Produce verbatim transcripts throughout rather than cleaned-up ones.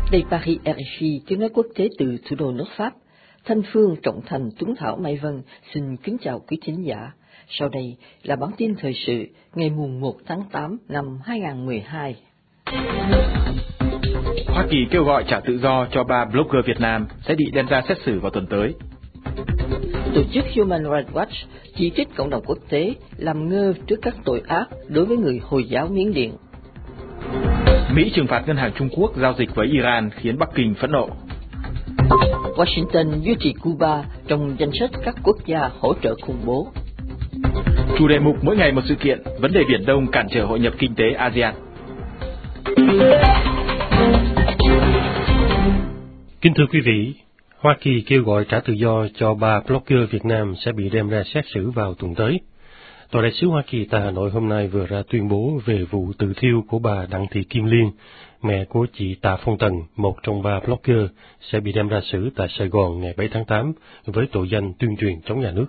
Đây Paris rờ ép, tiếng nói quốc tế từ thủ đô nước Pháp. Thanh Phương, Trọng Thành, Tuấn Thảo, Mai Vân xin kính chào quý thính giả. Sau đây là bản tin thời sự ngày mùng một tháng tám năm hai nghìn không trăm mười hai. Hoa Kỳ kêu gọi trả tự do cho ba blogger Việt Nam sẽ bị đem ra xét xử vào tuần tới. Tổ chức Human Rights Watch chỉ trích cộng đồng quốc tế làm ngơ trước các tội ác đối với người Hồi giáo Miến Điện. Mỹ trừng phạt ngân hàng Trung Quốc giao dịch với Iran khiến Bắc Kinh phẫn nộ. Washington duy trì Cuba trong danh sách các quốc gia hỗ trợ khủng bố. Chủ đề mục mỗi ngày một sự kiện, vấn đề Biển Đông cản trở hội nhập kinh tế a sê an. Kính thưa quý vị, Hoa Kỳ kêu gọi trả tự do cho ba blogger Việt Nam sẽ bị đem ra xét xử vào tuần tới. Tòa đại sứ Hoa Kỳ tại Hà Nội hôm nay vừa ra tuyên bố về vụ tự thiêu của bà Đặng Thị Kim Liên, mẹ của chị Tạ Phong Tần, một trong ba blogger, sẽ bị đem ra xử tại Sài Gòn ngày bảy tháng tám với tội danh tuyên truyền chống nhà nước.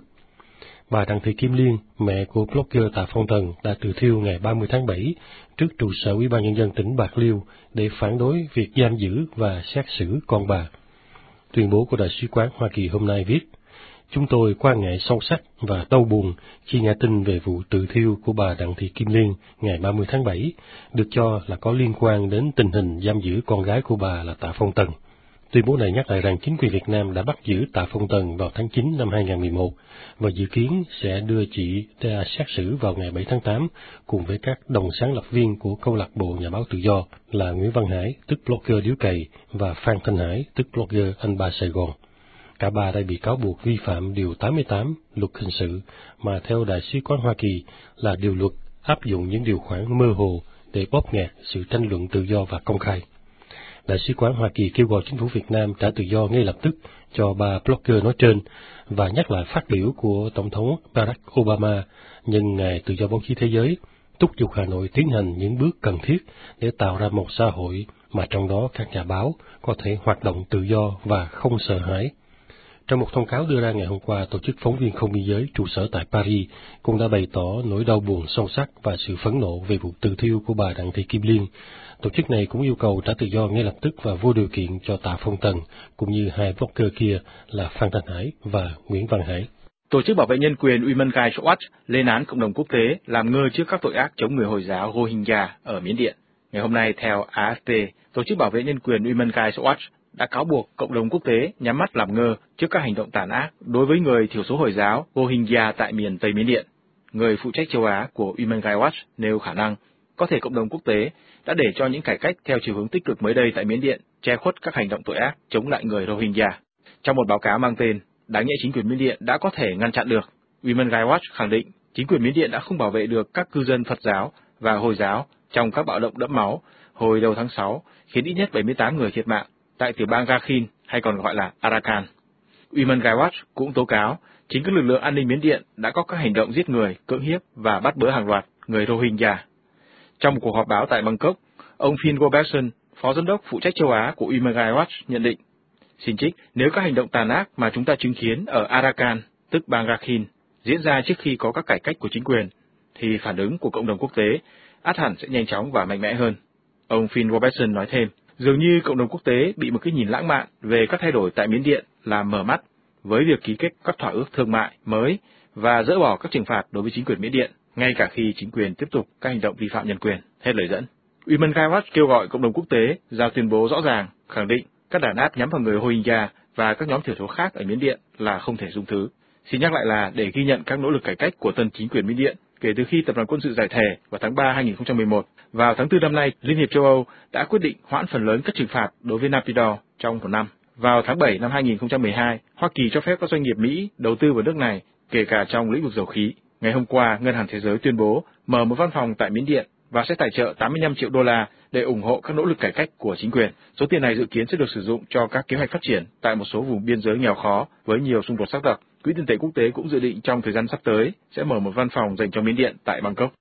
Bà Đặng Thị Kim Liên, mẹ của blogger Tạ Phong Tần, đã tự thiêu ngày ba mươi tháng bảy trước trụ sở Ủy ban Nhân dân tỉnh Bạc Liêu để phản đối việc giam giữ và xét xử con bà. Tuyên bố của Đại sứ quán Hoa Kỳ hôm nay viết: Chúng tôi quan ngại sâu sắc và đau buồn khi nghe tin về vụ tự thiêu của bà Đặng Thị Kim Liên ngày ba mươi tháng bảy, được cho là có liên quan đến tình hình giam giữ con gái của bà là Tạ Phong Tần. Tuyên bố này nhắc lại rằng chính quyền Việt Nam đã bắt giữ Tạ Phong Tần vào tháng chín năm hai nghìn không trăm mười một và dự kiến sẽ đưa chị ra xét xử vào ngày bảy tháng tám cùng với các đồng sáng lập viên của câu lạc bộ Nhà báo Tự do là Nguyễn Văn Hải, tức blogger Điếu Cày, và Phan Thanh Hải, tức blogger Anh Ba Sài Gòn. Cả ba đã bị cáo buộc vi phạm Điều tám mươi tám Luật Hình sự mà theo Đại sứ quán Hoa Kỳ là điều luật áp dụng những điều khoản mơ hồ để bóp nghẹt sự tranh luận tự do và công khai. Đại sứ quán Hoa Kỳ kêu gọi chính phủ Việt Nam trả tự do ngay lập tức cho ba blogger nói trên và nhắc lại phát biểu của Tổng thống Barack Obama nhân Ngày Tự do Báo chí Thế giới, thúc giục Hà Nội tiến hành những bước cần thiết để tạo ra một xã hội mà trong đó các nhà báo có thể hoạt động tự do và không sợ hãi. Trong một thông cáo đưa ra ngày hôm qua, Tổ chức Phóng viên Không biên giới trụ sở tại Paris cũng đã bày tỏ nỗi đau buồn sâu sắc và sự phẫn nộ về vụ tự thiêu của bà Đặng Thị Kim Liên. Tổ chức này cũng yêu cầu trả tự do ngay lập tức và vô điều kiện cho Tạ Phong Tần, cũng như hai blogger kia là Phan Thanh Hải và Nguyễn Văn Hải. Tổ chức bảo vệ nhân quyền Human Rights Watch lên án cộng đồng quốc tế làm ngơ trước các tội ác chống người Hồi giáo Rohingya ở Miến Điện. Ngày hôm nay, theo a ép pê, Tổ chức bảo vệ nhân quyền Human Rights Watch đã cáo buộc cộng đồng quốc tế nhắm mắt làm ngơ trước các hành động tàn ác đối với người thiểu số Hồi giáo Rohingya tại miền Tây Miến Điện. Người phụ trách châu Á của Human Rights Watch nêu khả năng có thể cộng đồng quốc tế đã để cho những cải cách theo chiều hướng tích cực mới đây tại Miến Điện che khuất các hành động tội ác chống lại người Rohingya. Trong một báo cáo mang tên "Đáng nhẽ chính quyền Miến Điện đã có thể ngăn chặn được", Human Rights Watch khẳng định chính quyền Miến Điện đã không bảo vệ được các cư dân Phật giáo và Hồi giáo trong các bạo động đẫm máu hồi đầu tháng sáu, khiến ít nhất bảy mươi tám người thiệt mạng tại tiểu bang Rakhine hay còn gọi là Arakan. Human Rights Watch cũng tố cáo chính các lực lượng an ninh Miến Điện đã có các hành động giết người, cưỡng hiếp và bắt bớ hàng loạt người Rohingya. Trong một cuộc họp báo tại Bangkok, ông Finn Robertson, phó giám đốc phụ trách châu Á của Human Rights Watch nhận định: Xin trích, nếu các hành động tàn ác mà chúng ta chứng kiến ở Arakan, tức bang Rakhine, diễn ra trước khi có các cải cách của chính quyền, thì phản ứng của cộng đồng quốc tế ắt hẳn sẽ nhanh chóng và mạnh mẽ hơn. Ông Finn Robertson nói thêm, dường như cộng đồng quốc tế bị một cái nhìn lãng mạn về các thay đổi tại Miến Điện làm mở mắt với việc ký kết các thỏa ước thương mại mới và dỡ bỏ các trừng phạt đối với chính quyền Miến Điện, ngay cả khi chính quyền tiếp tục các hành động vi phạm nhân quyền. Hết lời dẫn. Human Rights Watch kêu gọi cộng đồng quốc tế ra tuyên bố rõ ràng, khẳng định các đàn áp nhắm vào người Rohingya và các nhóm thiểu số khác ở Miến Điện là không thể dung thứ. Xin nhắc lại là để ghi nhận các nỗ lực cải cách của tân chính quyền Miến Điện kể từ khi tập đoàn quân sự giải thể vào tháng ba hai nghìn không trăm mười một, vào tháng tư năm nay, Liên hiệp châu Âu đã quyết định hoãn phần lớn các trừng phạt đối với Naypyidaw trong một năm. Vào tháng bảy năm hai nghìn không trăm mười hai, Hoa Kỳ cho phép các doanh nghiệp Mỹ đầu tư vào nước này, kể cả trong lĩnh vực dầu khí. Ngày hôm qua, Ngân hàng Thế giới tuyên bố mở một văn phòng tại Miến Điện và sẽ tài trợ tám mươi lăm triệu đô la để ủng hộ các nỗ lực cải cách của chính quyền. Số tiền này dự kiến sẽ được sử dụng cho các kế hoạch phát triển tại một số vùng biên giới nghèo khó với nhiều xung đột sắc tộc. Quỹ tiền tệ quốc tế cũng dự định trong thời gian sắp tới sẽ mở một văn phòng dành cho Miến Điện tại Bangkok.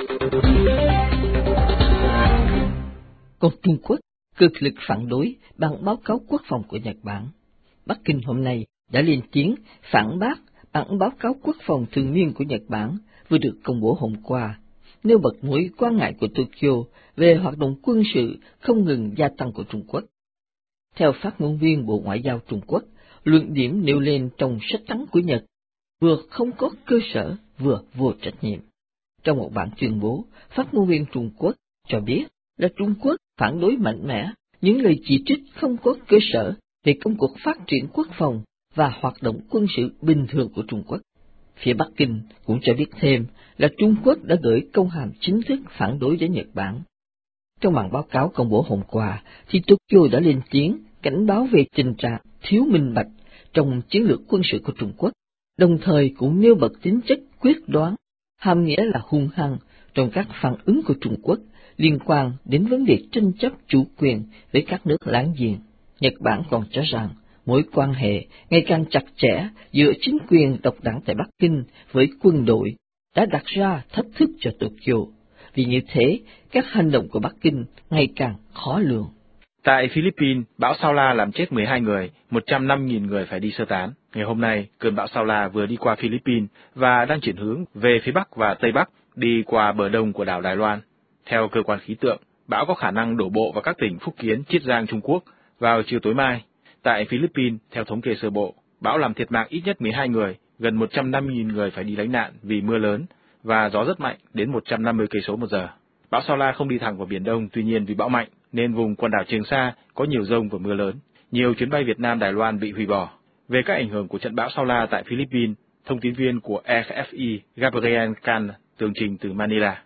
Còn Trung Quốc cực lực phản đối bản báo cáo quốc phòng của Nhật Bản. Bắc Kinh hôm nay đã lên tiếng phản bác bản báo cáo quốc phòng thường niên của Nhật Bản vừa được công bố hôm qua, nêu bật mối quan ngại của Tokyo về hoạt động quân sự không ngừng gia tăng của Trung Quốc. Theo phát ngôn viên Bộ Ngoại giao Trung Quốc, luận điểm nêu lên trong sách trắng của Nhật vừa không có cơ sở vừa vô trách nhiệm. Trong một bản tuyên bố, phát ngôn viên Trung Quốc cho biết là Trung Quốc phản đối mạnh mẽ những lời chỉ trích không có cơ sở về công cuộc phát triển quốc phòng và hoạt động quân sự bình thường của Trung Quốc. Phía Bắc Kinh cũng cho biết thêm là Trung Quốc đã gửi công hàm chính thức phản đối đến Nhật Bản. Trong bản báo cáo công bố hôm qua, thì Tokyo đã lên tiếng cảnh báo về tình trạng thiếu minh bạch trong chiến lược quân sự của Trung Quốc, đồng thời cũng nêu bật tính chất quyết đoán, hàm nghĩa là hung hăng trong các phản ứng của Trung Quốc liên quan đến vấn đề tranh chấp chủ quyền với các nước láng giềng. Nhật Bản còn cho rằng mối quan hệ ngày càng chặt chẽ giữa chính quyền độc đảng tại Bắc Kinh với quân đội đã đặt ra thách thức cho Tokyo. Vì như thế, các hành động của Bắc Kinh ngày càng khó lường. Tại Philippines, bão Sao La làm chết mười hai người, một trăm năm nghìn người phải đi sơ tán. Ngày hôm nay, cơn bão Sao La vừa đi qua Philippines và đang chuyển hướng về phía Bắc và Tây Bắc, đi qua bờ đông của đảo Đài Loan. Theo cơ quan khí tượng, bão có khả năng đổ bộ vào các tỉnh Phúc Kiến, Chiết Giang, Trung Quốc vào chiều tối mai. Tại Philippines, theo thống kê sơ bộ, bão làm thiệt mạng ít nhất mười hai người, gần một trăm năm mươi nghìn người phải đi lánh nạn vì mưa lớn và gió rất mạnh đến một trăm năm mươi cây số một giờ. Bão Sao La không đi thẳng vào Biển Đông, tuy nhiên vì bão mạnh nên vùng quần đảo Trường Sa có nhiều dông và mưa lớn. Nhiều chuyến bay Việt Nam Đài Loan bị hủy bỏ. Về các ảnh hưởng của trận bão Sao La tại Philippines, thông tin viên của e ép i Gabriel Can tường trình từ Manila.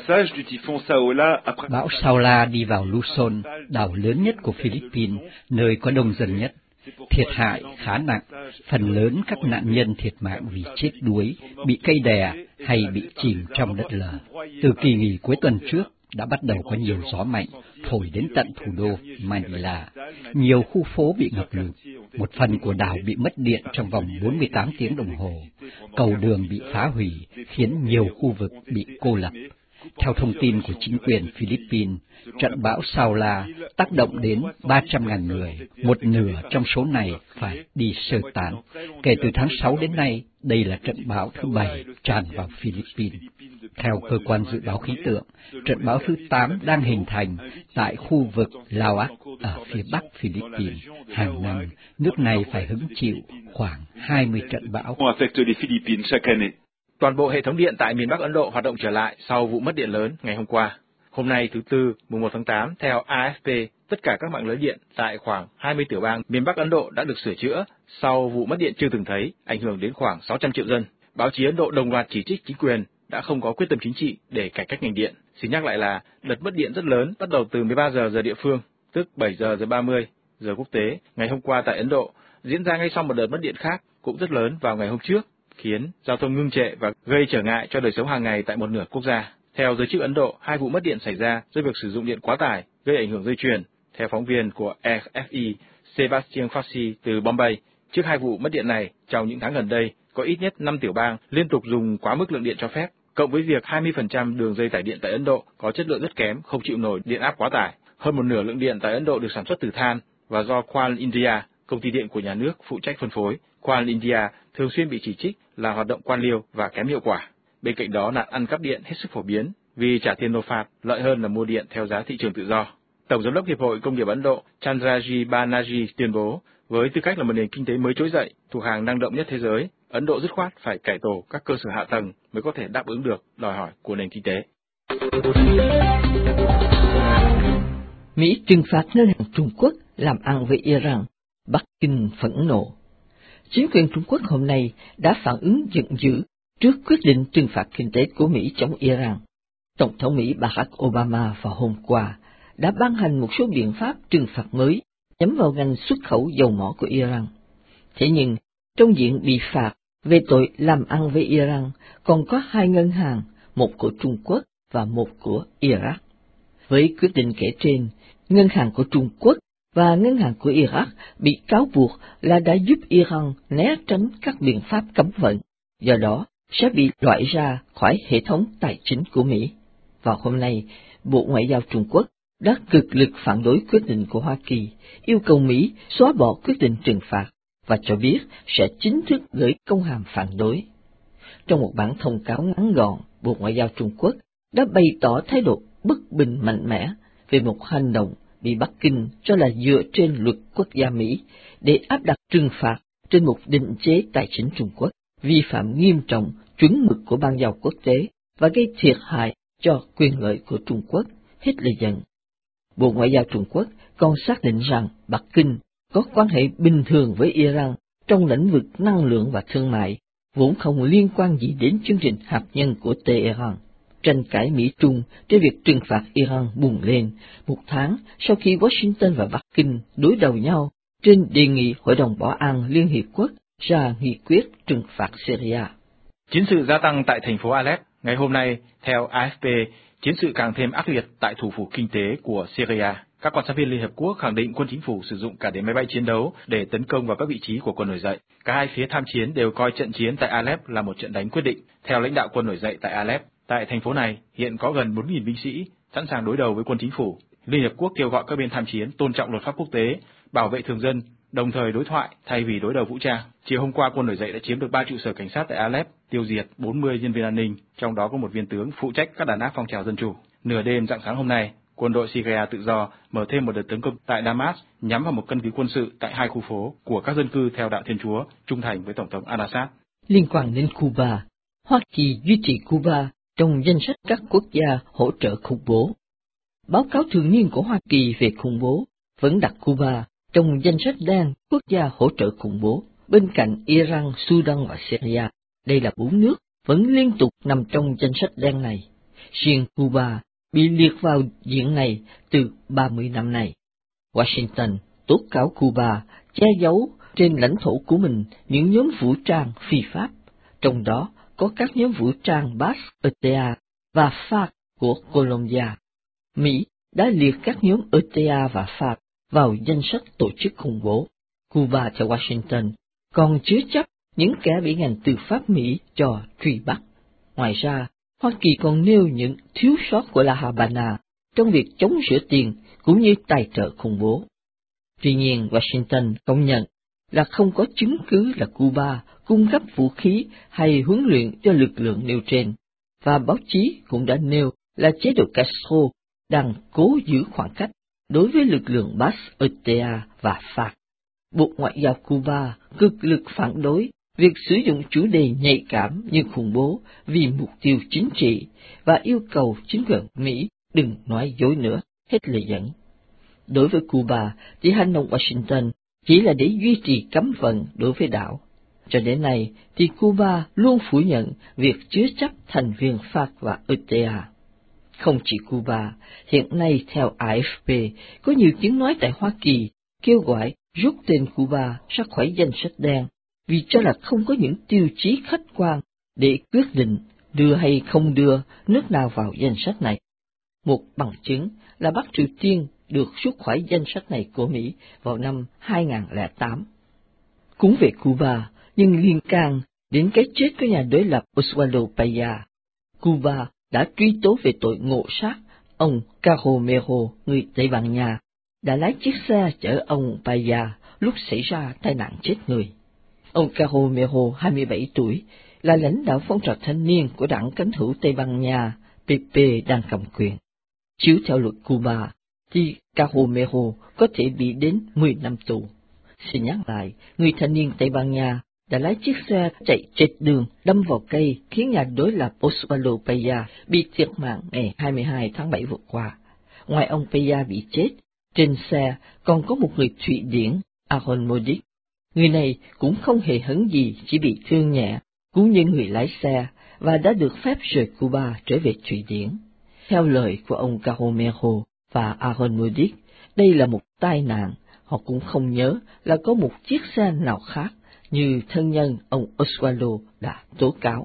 Bão Sao La đi vào Luzon, đảo lớn nhất của Philippines, nơi có đông dân nhất. Thiệt hại khá nặng, phần lớn các nạn nhân thiệt mạng vì chết đuối, bị cây đè hay bị chìm trong đất lở. Từ kỳ nghỉ cuối tuần trước đã bắt đầu có nhiều gió mạnh thổi đến tận thủ đô Manila. Nhiều khu phố bị ngập lụt, một phần của đảo bị mất điện trong vòng bốn mươi tám tiếng đồng hồ. Cầu đường bị phá hủy, khiến nhiều khu vực bị cô lập. Theo thông tin của chính quyền Philippines, trận bão Sao La tác động đến ba trăm nghìn người, một nửa trong số này phải đi sơ tán. Kể từ tháng sáu đến nay, đây là trận bão thứ bảy tràn vào Philippines. Theo cơ quan dự báo khí tượng, trận bão thứ tám đang hình thành tại khu vực Laoag ở phía bắc Philippines. Hàng năm, nước này phải hứng chịu khoảng hai mươi trận bão. Toàn bộ hệ thống điện tại miền Bắc Ấn Độ hoạt động trở lại sau vụ mất điện lớn ngày hôm qua. Hôm nay thứ Tư, mùng một tháng tám, theo a ép pê, tất cả các mạng lưới điện tại khoảng hai mươi tiểu bang miền Bắc Ấn Độ đã được sửa chữa sau vụ mất điện chưa từng thấy, ảnh hưởng đến khoảng sáu trăm triệu dân. Báo chí Ấn Độ đồng loạt chỉ trích chính quyền đã không có quyết tâm chính trị để cải cách ngành điện. Xin nhắc lại là đợt mất điện rất lớn bắt đầu từ mười ba giờ giờ địa phương, tức bảy giờ giờ ba mươi giờ quốc tế, ngày hôm qua tại Ấn Độ, diễn ra ngay sau một đợt mất điện khác cũng rất lớn vào ngày hôm trước, khiến giao thông ngưng trệ và gây trở ngại cho đời sống hàng ngày tại một nửa quốc gia. Theo giới chức Ấn Độ, hai vụ mất điện xảy ra do việc sử dụng điện quá tải, gây ảnh hưởng dây chuyền. Theo phóng viên của e ép i Sebastian Fassi từ Bombay, trước hai vụ mất điện này, trong những tháng gần đây, có ít nhất năm tiểu bang liên tục dùng quá mức lượng điện cho phép, cộng với việc hai mươi phần trăm đường dây tải điện tại Ấn Độ có chất lượng rất kém, không chịu nổi điện áp quá tải. Hơn một nửa lượng điện tại Ấn Độ được sản xuất từ than và do Coal India, công ty điện của nhà nước phụ trách phân phối. Coal India thường xuyên bị chỉ trích là hoạt động quan liêu và kém hiệu quả. Bên cạnh đó, nạn ăn cắp điện hết sức phổ biến vì trả tiền nộp phạt lợi hơn là mua điện theo giá thị trường tự do. Tổng giám đốc Hiệp hội Công nghiệp Ấn Độ Chandraji Banerjee tuyên bố, với tư cách là một nền kinh tế mới trỗi dậy, thuộc hàng năng động nhất thế giới, Ấn Độ dứt khoát phải cải tổ các cơ sở hạ tầng mới có thể đáp ứng được đòi hỏi của nền kinh tế. Mỹ trừng phạt ngân hàng Trung Quốc làm ăn với Iran, Bắc Kinh phẫn nộ. Chính quyền Trung Quốc hôm nay đã phản ứng giận dữ trước quyết định trừng phạt kinh tế của Mỹ chống Iran. Tổng thống Mỹ Barack Obama vào hôm qua đã ban hành một số biện pháp trừng phạt mới nhắm vào ngành xuất khẩu dầu mỏ của Iran. Thế nhưng, trong diện bị phạt về tội làm ăn với Iran còn có hai ngân hàng, một của Trung Quốc và một của Iraq. Với quyết định kể trên, ngân hàng của Trung Quốc và ngân hàng của Iraq bị cáo buộc là đã giúp Iran né tránh các biện pháp cấm vận, do đó sẽ bị loại ra khỏi hệ thống tài chính của Mỹ. Vào hôm nay, Bộ Ngoại giao Trung Quốc đã cực lực phản đối quyết định của Hoa Kỳ, yêu cầu Mỹ xóa bỏ quyết định trừng phạt và cho biết sẽ chính thức gửi công hàm phản đối. Trong một bản thông cáo ngắn gọn, Bộ Ngoại giao Trung Quốc đã bày tỏ thái độ bất bình mạnh mẽ về một hành động bị Bắc Kinh cho là dựa trên luật quốc gia Mỹ để áp đặt trừng phạt trên một định chế tài chính Trung Quốc, vi phạm nghiêm trọng chuẩn mực của ban giao quốc tế và gây thiệt hại cho quyền lợi của Trung Quốc, Hitler giận. Bộ Ngoại giao Trung Quốc còn xác định rằng Bắc Kinh có quan hệ bình thường với Iran trong lĩnh vực năng lượng và thương mại, vốn không liên quan gì đến chương trình hạt nhân của Tehran. Tranh cãi Mỹ-Trung trên việc trừng phạt Iran bùng lên một tháng sau khi Washington và Bắc Kinh đối đầu nhau trên đề nghị Hội đồng Bảo an Liên Hiệp Quốc ra nghị quyết trừng phạt Syria. Chiến sự gia tăng tại thành phố Alep. Ngày hôm nay, theo a ép pê, chiến sự càng thêm ác liệt tại thủ phủ kinh tế của Syria. Các quan sát viên Liên Hợp Quốc khẳng định quân chính phủ sử dụng cả đến máy bay chiến đấu để tấn công vào các vị trí của quân nổi dậy. Cả hai phía tham chiến đều coi trận chiến tại Alep là một trận đánh quyết định. Theo lãnh đạo quân nổi dậy tại Alep, tại thành phố này hiện có gần bốn nghìn binh sĩ sẵn sàng đối đầu với quân chính phủ. Liên Hợp Quốc kêu gọi các bên tham chiến tôn trọng luật pháp quốc tế, bảo vệ thường dân, đồng thời đối thoại thay vì đối đầu vũ trang. Chiều hôm qua, quân nổi dậy đã chiếm được ba trụ sở cảnh sát tại Alep, tiêu diệt bốn mươi nhân viên an ninh, trong đó có một viên tướng phụ trách các đàn áp phong trào dân chủ. Nửa đêm rạng sáng hôm nay, quân đội Syria tự do mở thêm một đợt tấn công tại Damas nhắm vào một căn cứ quân sự tại hai khu phố của các dân cư theo đạo Thiên Chúa trung thành với Tổng thống al-Assad. Liên quan đến Cuba, Hoa Kỳ duy trì Cuba trong danh sách các quốc gia hỗ trợ khủng bố. Báo cáo thường niên của Hoa Kỳ về khủng bố vẫn đặt Cuba trong danh sách đen quốc gia hỗ trợ khủng bố, bên cạnh Iran, Sudan và Syria. Đây là bốn nước vẫn liên tục nằm trong danh sách đen này. Riêng Cuba bị liệt vào diện này từ ba mươi năm nay. Washington tố cáo Cuba che giấu trên lãnh thổ của mình những nhóm vũ trang phi pháp, trong đó có các nhóm vũ trang Bas-e tê a và ép a xê của Colombia. Mỹ đã liệt các nhóm e tê a và ép a xê vào danh sách tổ chức khủng bố. Cuba theo Washington còn chứa chấp những kẻ bị ngành tư pháp Mỹ cho truy bắt. Ngoài ra, Hoa Kỳ còn nêu những thiếu sót của La Habana trong việc chống rửa tiền cũng như tài trợ khủng bố. Tuy nhiên, Washington công nhận là không có chứng cứ là Cuba cung cấp vũ khí hay huấn luyện cho lực lượng nêu trên, và báo chí cũng đã nêu là chế độ Castro đang cố giữ khoảng cách đối với lực lượng Bas-e tê a và ép a xê. Bộ Ngoại giao Cuba cực lực phản đối việc sử dụng chủ đề nhạy cảm như khủng bố vì mục tiêu chính trị và yêu cầu chính quyền Mỹ đừng nói dối nữa, hết lời dẫn. Đối với Cuba thì hành động Washington chỉ là để duy trì cấm vận đối với đảo. Cho đến nay thì Cuba luôn phủ nhận việc chứa chấp thành viên ép a xê và e tê a. Không chỉ Cuba, hiện nay theo a ép pê có nhiều tiếng nói tại Hoa Kỳ kêu gọi rút tên Cuba ra khỏi danh sách đen vì cho là không có những tiêu chí khách quan để quyết định đưa hay không đưa nước nào vào danh sách này. Một bằng chứng là Bắc Triều Tiên được rút khỏi danh sách này của Mỹ vào năm hai nghìn không trăm lẻ tám. Cũng về Cuba, nhưng liên can đến cái chết của nhà đối lập Osvaldo Paya, Cuba đã truy tố về tội ngộ sát ông Carromero, người Tây Ban Nha, đã lái chiếc xe chở ông Paya lúc xảy ra tai nạn chết người. Ông Carromero, hai mươi bảy tuổi, là lãnh đạo phong trào thanh niên của đảng cánh hữu Tây Ban Nha pê pê đang cầm quyền. Chiếu theo luật Cuba, thì Carromero có thể bị đến mười năm tù. Xin nhắc lại, người thanh niên Tây Ban Nha đã lái chiếc xe chạy trệt đường đâm vào cây khiến nhà đối lập Osvaldo Paya bị thiệt mạng ngày hai mươi hai tháng bảy vừa qua. Ngoài ông Paya bị chết, trên xe còn có một người Thụy Điển, Aaron Modic. Người này cũng không hề hấn gì, chỉ bị thương nhẹ, cũng như người lái xe, và đã được phép rời Cuba trở về Thụy Điển. Theo lời của ông Carromero và Aaron Modic, đây là một tai nạn, họ cũng không nhớ là có một chiếc xe nào khác như thân nhân ông Osvaldo đã tố cáo.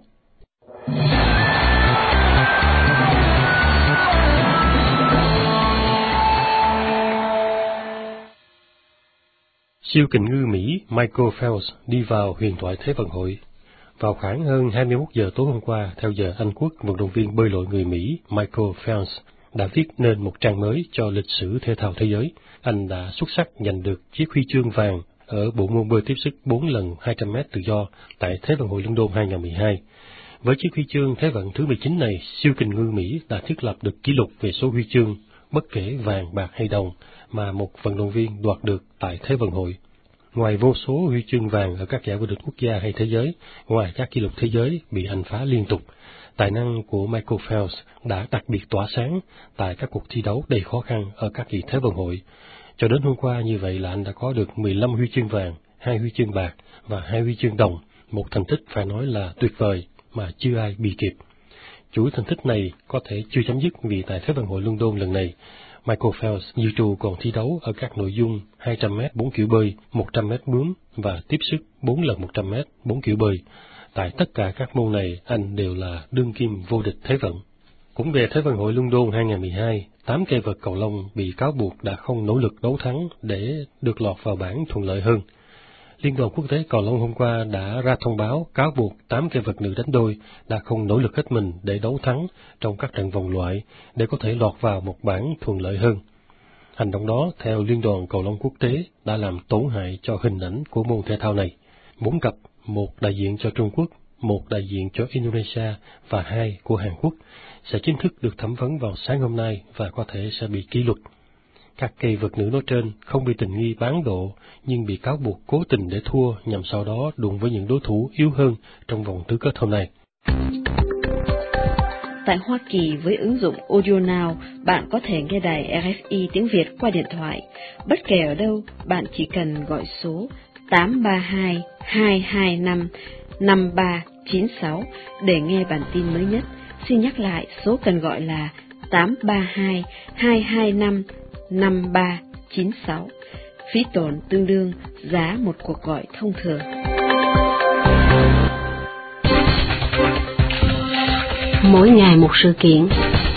Siêu kình ngư Mỹ Michael Phelps đi vào huyền thoại Thế vận hội. Vào khoảng hơn hai mươi mốt giờ tối hôm qua, theo giờ Anh Quốc, vận động viên bơi lội người Mỹ Michael Phelps đã viết nên một trang mới cho lịch sử thể thao thế giới. Anh đã xuất sắc giành được chiếc huy chương vàng ở bộ môn bơi tiếp sức bốn lần hai trăm mét tự do tại Thế vận hội London hai nghìn không trăm mười hai. Với chiếc huy chương thế vận thứ mười chín này, siêu kình ngư Mỹ đã thiết lập được kỷ lục về số huy chương bất kể vàng, bạc hay đồng, mà một vận động viên đoạt được tại Thế vận hội. Ngoài vô số huy chương vàng ở các giải vô địch quốc gia hay thế giới, ngoài các kỷ lục thế giới bị anh phá liên tục, tài năng của Michael Phelps đã đặc biệt tỏa sáng tại các cuộc thi đấu đầy khó khăn ở các kỳ Thế vận hội. Cho đến hôm qua như vậy là anh đã có được mười lăm huy chương vàng, hai huy chương bạc và hai huy chương đồng, một thành tích phải nói là tuyệt vời mà chưa ai bị kịp. Chuỗi thành tích này có thể chưa chấm dứt vì tại Thế vận hội London lần này, Michael Phelps dự trù còn thi đấu ở các nội dung hai trăm mét bốn kiểu bơi, một trăm mét bướm và tiếp sức bốn lần một trăm mét bốn kiểu bơi. Tại tất cả các môn này, anh đều là đương kim vô địch thế vận. Cũng về Thế vận hội London hai không một hai, tám cây vợt cầu lông bị cáo buộc đã không nỗ lực đấu thắng để được lọt vào bảng thuận lợi hơn. Liên đoàn quốc tế cầu lông hôm qua đã ra thông báo cáo buộc tám cây vợt nữ đánh đôi đã không nỗ lực hết mình để đấu thắng trong các trận vòng loại để có thể lọt vào một bảng thuận lợi hơn. Hành động đó, theo Liên đoàn cầu lông quốc tế, đã làm tổn hại cho hình ảnh của môn thể thao này. Bốn cặp, một đại diện cho Trung Quốc, một đại diện cho Indonesia và hai của Hàn Quốc, sẽ chính thức được thẩm vấn vào sáng hôm nay và có thể sẽ bị kỷ luật. Các cây vợt nữ nói trên không bị tình nghi bán độ, nhưng bị cáo buộc cố tình để thua nhằm sau đó đụng với những đối thủ yếu hơn trong vòng tứ kết hôm nay. Tại Hoa Kỳ, với ứng dụng Audio Now, bạn có thể nghe đài rờ ép i tiếng Việt qua điện thoại. Bất kể ở đâu, bạn chỉ cần gọi số tám ba hai, hai hai năm, năm ba chín sáu để nghe bản tin mới nhất. Xin nhắc lại, số cần gọi là tám ba hai, hai hai năm, năm ba chín sáu. Phí tổn tương đương giá một cuộc gọi thông thường. Mỗi ngày một sự kiện.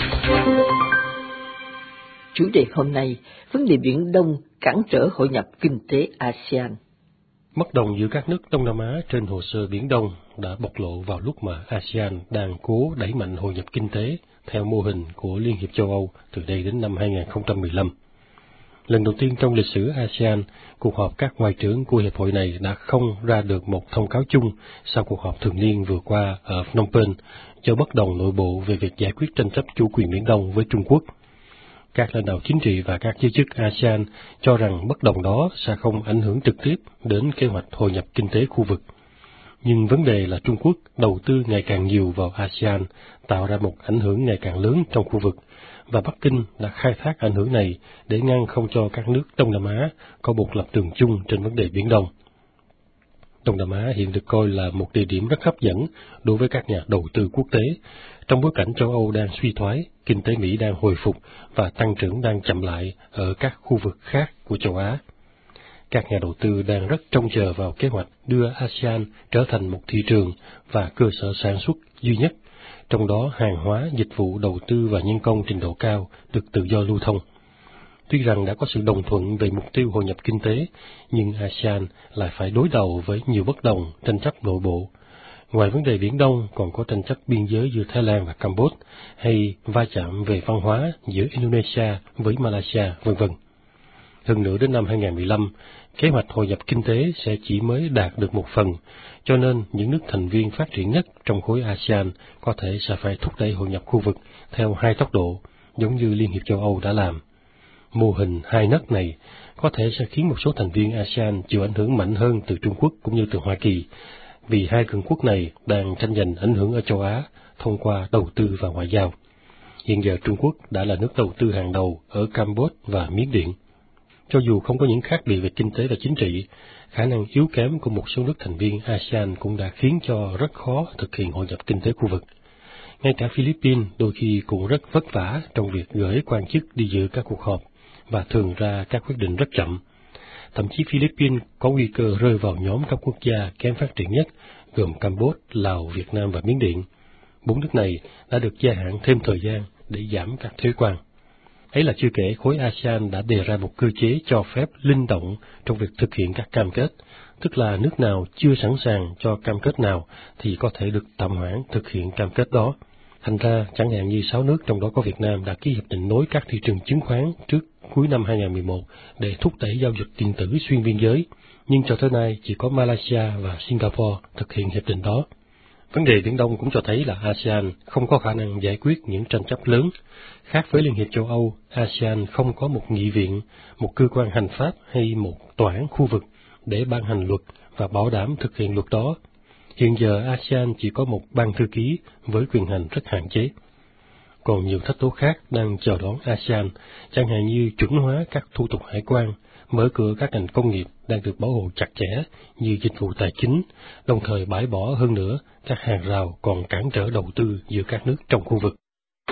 Chủ đề hôm nay, vấn đề Biển Đông cản trở hội nhập kinh tế a sê an. Bất đồng giữa các nước Đông Nam Á trên hồ sơ Biển Đông đã bộc lộ vào lúc mà a sê an đang cố đẩy mạnh hội nhập kinh tế theo mô hình của Liên hiệp châu Âu từ đây đến năm hai không một lăm. Lần đầu tiên trong lịch sử a sê an, cuộc họp các ngoại trưởng của hiệp hội này đã không ra được một thông cáo chung sau cuộc họp thường niên vừa qua ở Phnom Penh do bất đồng nội bộ về việc giải quyết tranh chấp chủ quyền Biển Đông với Trung Quốc. Các lãnh đạo chính trị và các giới chức a sê an cho rằng bất đồng đó sẽ không ảnh hưởng trực tiếp đến kế hoạch hội nhập kinh tế khu vực. Nhưng vấn đề là Trung Quốc đầu tư ngày càng nhiều vào a sê an, tạo ra một ảnh hưởng ngày càng lớn trong khu vực, và Bắc Kinh đã khai thác ảnh hưởng này để ngăn không cho các nước Đông Nam Á có một lập trường chung trên vấn đề Biển Đông. Đông Nam Á hiện được coi là một địa điểm rất hấp dẫn đối với các nhà đầu tư quốc tế, trong bối cảnh châu Âu đang suy thoái, kinh tế Mỹ đang hồi phục và tăng trưởng đang chậm lại ở các khu vực khác của châu Á. Các nhà đầu tư đang rất trông chờ vào kế hoạch đưa a sê an trở thành một thị trường và cơ sở sản xuất duy nhất, trong đó hàng hóa, dịch vụ, đầu tư và nhân công trình độ cao được tự do lưu thông. Tuy rằng đã có sự đồng thuận về mục tiêu hội nhập kinh tế, nhưng a sê an lại phải đối đầu với nhiều bất đồng, tranh chấp nội bộ. Ngoài vấn đề Biển Đông, còn có tranh chấp biên giới giữa Thái Lan và Campuchia, hay va chạm về văn hóa giữa Indonesia với Malaysia, vân vân. Hơn nữa đến năm hai không một lăm, kế hoạch hội nhập kinh tế sẽ chỉ mới đạt được một phần, cho nên những nước thành viên phát triển nhất trong khối a sê an có thể sẽ phải thúc đẩy hội nhập khu vực theo hai tốc độ, giống như Liên hiệp châu Âu đã làm. Mô hình hai nấc này có thể sẽ khiến một số thành viên a sê an chịu ảnh hưởng mạnh hơn từ Trung Quốc cũng như từ Hoa Kỳ, vì hai cường quốc này đang tranh giành ảnh hưởng ở châu Á thông qua đầu tư và ngoại giao. Hiện giờ Trung Quốc đã là nước đầu tư hàng đầu ở Campuchia và Miến Điện. Cho dù không có những khác biệt về kinh tế và chính trị, khả năng yếu kém của một số nước thành viên a sê an cũng đã khiến cho rất khó thực hiện hội nhập kinh tế khu vực. Ngay cả Philippines đôi khi cũng rất vất vả trong việc gửi quan chức đi dự các cuộc họp và thường ra các quyết định rất chậm. Thậm chí Philippines có nguy cơ rơi vào nhóm các quốc gia kém phát triển nhất, gồm Campuchia, Lào, Việt Nam và Miến Điện. Bốn nước này đã được gia hạn thêm thời gian để giảm các thuế quan. Ấy là chưa kể khối a sê an đã đề ra một cơ chế cho phép linh động trong việc thực hiện các cam kết, tức là nước nào chưa sẵn sàng cho cam kết nào thì có thể được tạm hoãn thực hiện cam kết đó. Thành ra, chẳng hạn như sáu nước trong đó có Việt Nam đã ký hiệp định nối các thị trường chứng khoán trước cuối năm hai không một một để thúc đẩy giao dịch điện tử xuyên biên giới, nhưng cho tới nay chỉ có Malaysia và Singapore thực hiện hiệp định đó. Vấn đề Biển Đông cũng cho thấy là a sê an không có khả năng giải quyết những tranh chấp lớn. Khác với Liên hiệp châu Âu, a sê an không có một nghị viện, một cơ quan hành pháp hay một tòa án khu vực để ban hành luật và bảo đảm thực hiện luật đó. Hiện giờ a sê an chỉ có một ban thư ký với quyền hành rất hạn chế. Còn nhiều thách tố khác đang chờ đón a sê an, chẳng hạn như chuẩn hóa các thủ tục hải quan, mở cửa các ngành công nghiệp đang được bảo hộ chặt chẽ như dịch vụ tài chính, đồng thời bãi bỏ hơn nữa các hàng rào còn cản trở đầu tư giữa các nước trong khu vực.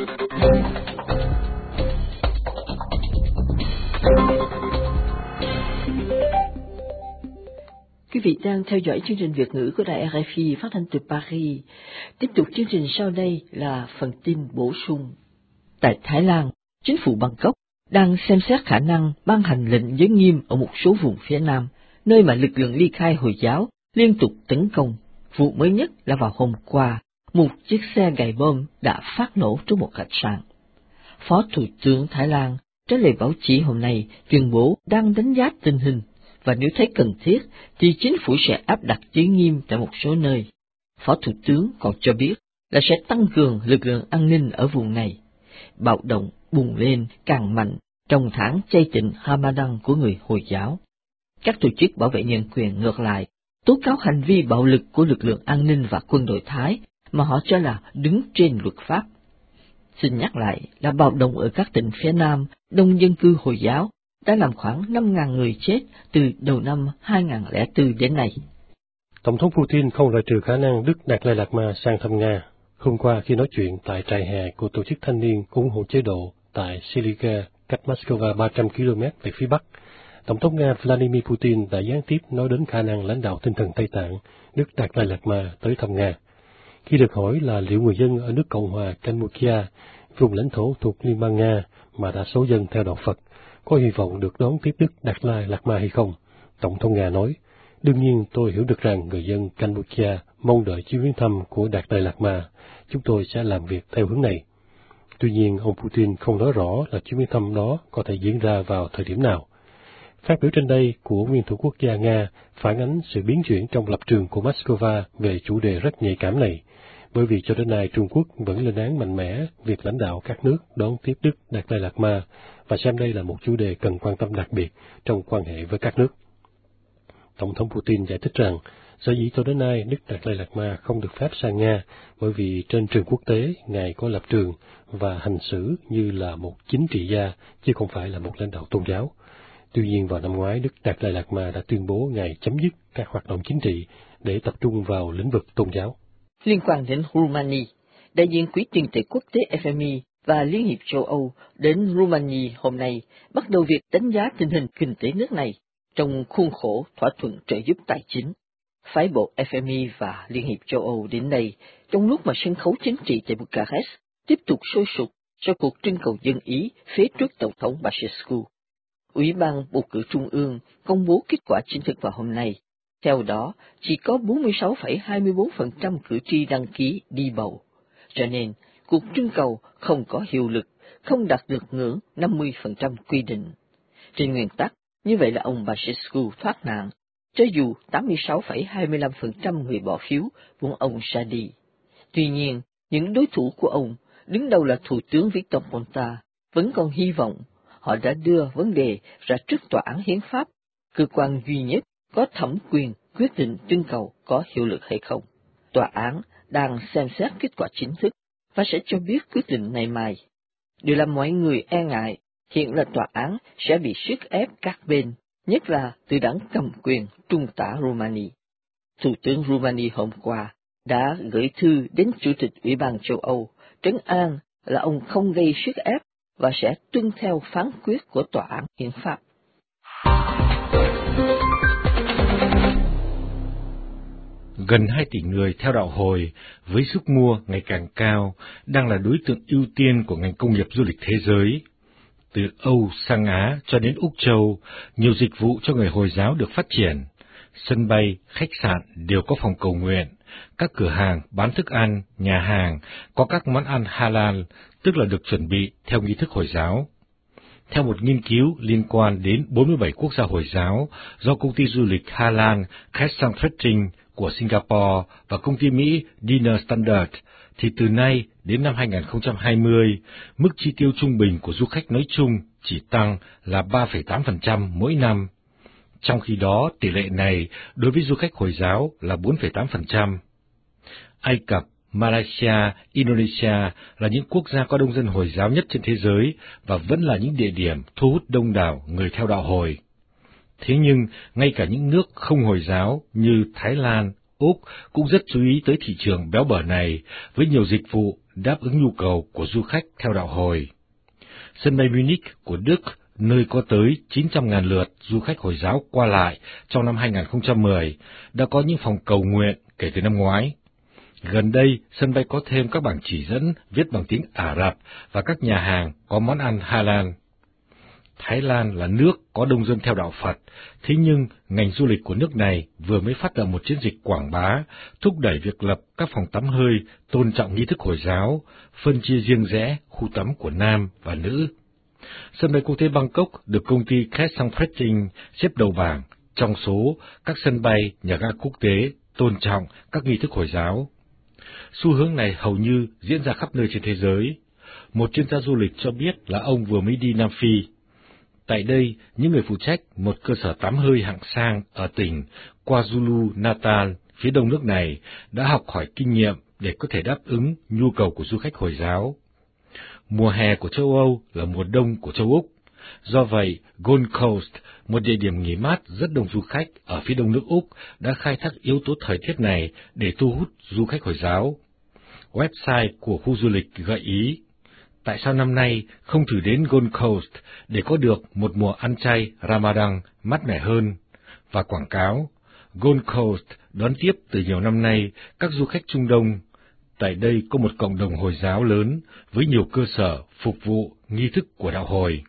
Quý vị đang theo dõi chương trình Việt ngữ của đài rờ ép i phát thanh từ Paris. Tiếp tục chương trình sau đây là phần tin bổ sung. Tại Thái Lan, chính phủ Bangkok đang xem xét khả năng ban hành lệnh giới nghiêm ở một số vùng phía Nam, nơi mà lực lượng ly khai Hồi giáo liên tục tấn công. Vụ mới nhất là vào hôm qua, một chiếc xe gài bom đã phát nổ trong một khách sạn. Phó Thủ tướng Thái Lan trả lời báo chí hôm nay tuyên bố đang đánh giá tình hình, và nếu thấy cần thiết thì chính phủ sẽ áp đặt giới nghiêm tại một số nơi. Phó Thủ tướng còn cho biết là sẽ tăng cường lực lượng an ninh ở vùng này. Bạo động bùng lên càng mạnh trong tháng chay tịnh Ramadan của người Hồi giáo. Các tổ chức bảo vệ nhân quyền ngược lại tố cáo hành vi bạo lực của lực lượng an ninh và quân đội Thái mà họ cho là đứng trên luật pháp. Xin nhắc lại là bạo động ở các tỉnh phía Nam đông dân cư Hồi giáo đã làm khoảng năm nghìn người chết từ đầu năm hai nghìn lẻ bốn đến nay. Tổng thống Putin không loại trừ khả năng Đức đặt Dalai Lama sang thăm Nga. Hôm qua khi nói chuyện tại trại hè của tổ chức thanh niên ủng hộ chế độ tại Siliga, cách Moscow ba trăm ki lô mét về phía Bắc, Tổng thống Nga Vladimir Putin đã gián tiếp nói đến khả năng lãnh đạo tinh thần Tây Tạng Đức Đạt Lai Lạt Ma tới thăm Nga. Khi được hỏi là liệu người dân ở nước Cộng hòa Kalmykia, vùng lãnh thổ thuộc Liên bang Nga mà đa số dân theo đạo Phật, có hy vọng được đón tiếp Đức Đạt Lai Lạt Ma hay không, Tổng thống Nga nói, đương nhiên tôi hiểu được rằng người dân Kalmykia mong đợi chuyến viếng thăm của Đạt Lai Lạt Ma, chúng tôi sẽ làm việc theo hướng này. Tuy nhiên, ông Putin không nói rõ là chuyến viếng thăm đó có thể diễn ra vào thời điểm nào. Phát biểu trên đây của nguyên thủ quốc gia Nga phản ánh sự biến chuyển trong lập trường của Moscow về chủ đề rất nhạy cảm này, bởi vì cho đến nay Trung Quốc vẫn lên án mạnh mẽ việc lãnh đạo các nước đón tiếp Đức Đạt Lai Lạt Ma và xem đây là một chủ đề cần quan tâm đặc biệt trong quan hệ với các nước. Tổng thống Putin giải thích rằng, sở dĩ cho đến nay Đức Đạt Lai Lạt Ma không được phép sang Nga bởi vì trên trường quốc tế Ngài có lập trường và hành xử như là một chính trị gia chứ không phải là một lãnh đạo tôn giáo. Tuy nhiên vào năm ngoái, Đức Đạt Lai Lạt Ma đã tuyên bố Ngài chấm dứt các hoạt động chính trị để tập trung vào lĩnh vực tôn giáo. Liên quan đến Romania, đại diện Quỹ tiền tệ quốc tế ép em i và Liên hiệp châu Âu đến Romania hôm nay bắt đầu việc đánh giá tình hình kinh tế nước này trong khuôn khổ thỏa thuận trợ giúp tài chính. Phái bộ ép em i và Liên hiệp châu Âu đến đây trong lúc mà sân khấu chính trị tại Bucharest tiếp tục sôi sục sau cuộc trưng cầu dân Ý phế truất Tổng thống Băsescu. Ủy ban bầu cử trung ương công bố kết quả chính thức vào hôm nay. Theo đó, chỉ có bốn mươi sáu phẩy hai mươi bốn phần trăm cử tri đăng ký đi bầu, cho nên cuộc trưng cầu không có hiệu lực, không đạt được ngưỡng năm mươi phần trăm quy định. Trên nguyên tắc, như vậy là ông Băsescu thoát nạn, cho dù tám mươi sáu phẩy hai mươi lăm phần trăm người bỏ phiếu muốn ông ra đi. Tuy nhiên, những đối thủ của ông, đứng đầu là Thủ tướng Victor Ponta, vẫn còn hy vọng. Họ đã đưa vấn đề ra trước tòa án hiến pháp, cơ quan duy nhất có thẩm quyền quyết định trưng cầu có hiệu lực hay không. Tòa án đang xem xét kết quả chính thức và sẽ cho biết quyết định này mai. Điều làm mọi người e ngại hiện là tòa án sẽ bị sức ép các bên, nhất là từ đảng cầm quyền trung tả Romania. Thủ tướng Romania hôm qua đã gửi thư đến Chủ tịch Ủy ban châu Âu, trấn an là ông không gây sức ép và sẽ tuân theo phán quyết của tòa án hiến pháp. Gần hai tỷ người theo đạo Hồi với sức mua ngày càng cao đang là đối tượng ưu tiên của ngành công nghiệp du lịch thế giới. Từ Âu sang Á cho đến Úc Châu, nhiều dịch vụ cho người Hồi giáo được phát triển. Sân bay, khách sạn đều có phòng cầu nguyện. Các cửa hàng bán thức ăn, nhà hàng có các món ăn halal, tức là được chuẩn bị theo nghi thức Hồi giáo. Theo một nghiên cứu liên quan đến bốn mươi bảy quốc gia Hồi giáo do công ty du lịch Halal Crescent Trading của Singapore và công ty Mỹ Dinner Standard, thì từ nay đến năm hai nghìn không trăm hai mươi, mức chi tiêu trung bình của du khách nói chung chỉ tăng là ba phẩy tám phần trăm mỗi năm. Trong khi đó, tỷ lệ này đối với du khách Hồi giáo là bốn phẩy tám phần trăm. Ai Cập, Malaysia, Indonesia là những quốc gia có đông dân Hồi giáo nhất trên thế giới và vẫn là những địa điểm thu hút đông đảo người theo đạo Hồi. Thế nhưng, ngay cả những nước không Hồi giáo như Thái Lan, Úc cũng rất chú ý tới thị trường béo bở này với nhiều dịch vụ đáp ứng nhu cầu của du khách theo đạo Hồi. Sân bay Munich của Đức, nơi có tới chín trăm nghìn lượt du khách Hồi giáo qua lại trong năm hai nghìn không trăm mười, đã có những phòng cầu nguyện kể từ năm ngoái. Gần đây, sân bay có thêm các bảng chỉ dẫn viết bằng tiếng Ả Rập và các nhà hàng có món ăn halal. Thái Lan là nước có đông dân theo đạo Phật, thế nhưng ngành du lịch của nước này vừa mới phát động một chiến dịch quảng bá, thúc đẩy việc lập các phòng tắm hơi tôn trọng nghi thức Hồi giáo, phân chia riêng rẽ khu tắm của nam và nữ. Sân bay quốc tế Bangkok được công ty Kaesong Printing xếp đầu bảng trong số các sân bay nhà ga quốc tế tôn trọng các nghi thức Hồi giáo. Xu hướng này hầu như diễn ra khắp nơi trên thế giới. Một chuyên gia du lịch cho biết là ông vừa mới đi Nam Phi. Tại đây, những người phụ trách một cơ sở tắm hơi hạng sang ở tỉnh KwaZulu-Natal, phía đông nước này, đã học hỏi kinh nghiệm để có thể đáp ứng nhu cầu của du khách Hồi giáo. Mùa hè của châu Âu là mùa đông của châu Úc. Do vậy, Gold Coast, một địa điểm nghỉ mát rất đông du khách ở phía đông nước Úc, đã khai thác yếu tố thời tiết này để thu hút du khách Hồi giáo. Website của khu du lịch gợi ý, tại sao năm nay không thử đến Gold Coast để có được một mùa ăn chay Ramadan mát mẻ hơn? Và quảng cáo, Gold Coast đón tiếp từ nhiều năm nay các du khách Trung Đông. Tại đây có một cộng đồng Hồi giáo lớn với nhiều cơ sở phục vụ nghi thức của đạo Hồi.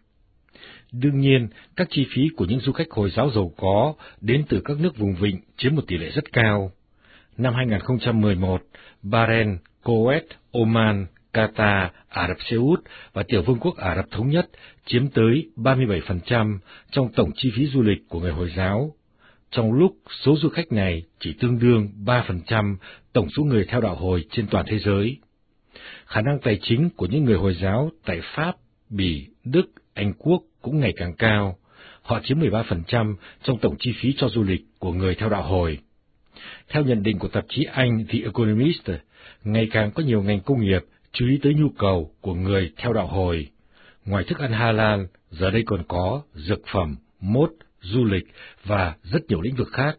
Đương nhiên, các chi phí của những du khách Hồi giáo giàu có đến từ các nước vùng vịnh chiếm một tỷ lệ rất cao. Năm hai nghìn không trăm mười một, Bahrain, Kuwait, Oman, Qatar, Ả Rập Xê Út và Tiểu Vương quốc Ả Rập Thống Nhất chiếm tới ba mươi bảy phần trăm trong tổng chi phí du lịch của người Hồi giáo, trong lúc số du khách này chỉ tương đương ba phần trăm tổng số người theo đạo Hồi trên toàn thế giới. Khả năng tài chính của những người Hồi giáo tại Pháp, Bỉ, Đức, Anh Quốc cũng ngày càng cao. Họ chiếm mười ba phần trăm trong tổng chi phí cho du lịch của người theo đạo Hồi. Theo nhận định của tạp chí Anh The Economist, ngày càng có nhiều ngành công nghiệp chú ý tới nhu cầu của người theo đạo Hồi. Ngoài thức ăn halal, giờ đây còn có dược phẩm, mốt, du lịch và rất nhiều lĩnh vực khác.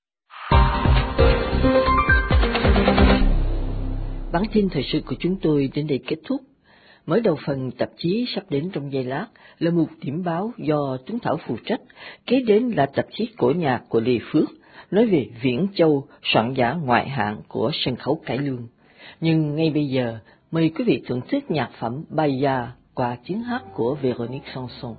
Bản tin thời sự của chúng tôi đến đây kết thúc. Mở đầu phần tạp chí sắp đến trong giây lát là một điểm báo do Tuấn Thảo phụ trách, kế đến là tạp chí cổ nhạc của Lê Phước, nói về Viễn Châu, soạn giả ngoại hạng của sân khấu cải lương. Nhưng ngay bây giờ, mời quý vị thưởng thức nhạc phẩm Baya qua tiếng hát của Véronique Sanson.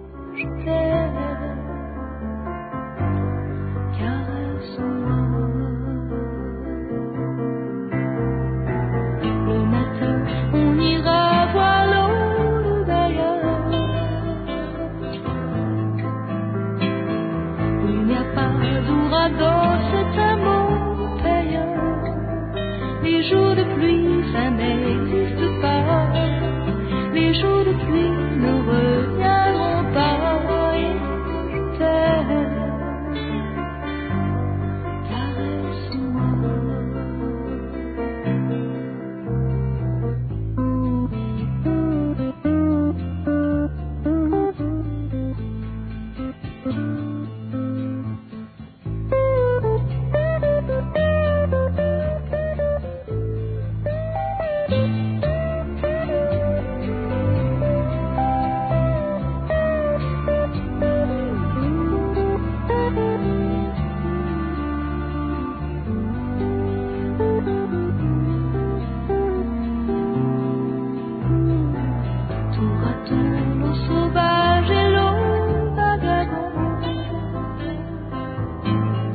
Les jours de pluie, ça n'existe pas. Les jours de pluie ne reviendront pas. Et je t'aime, caresse-moi.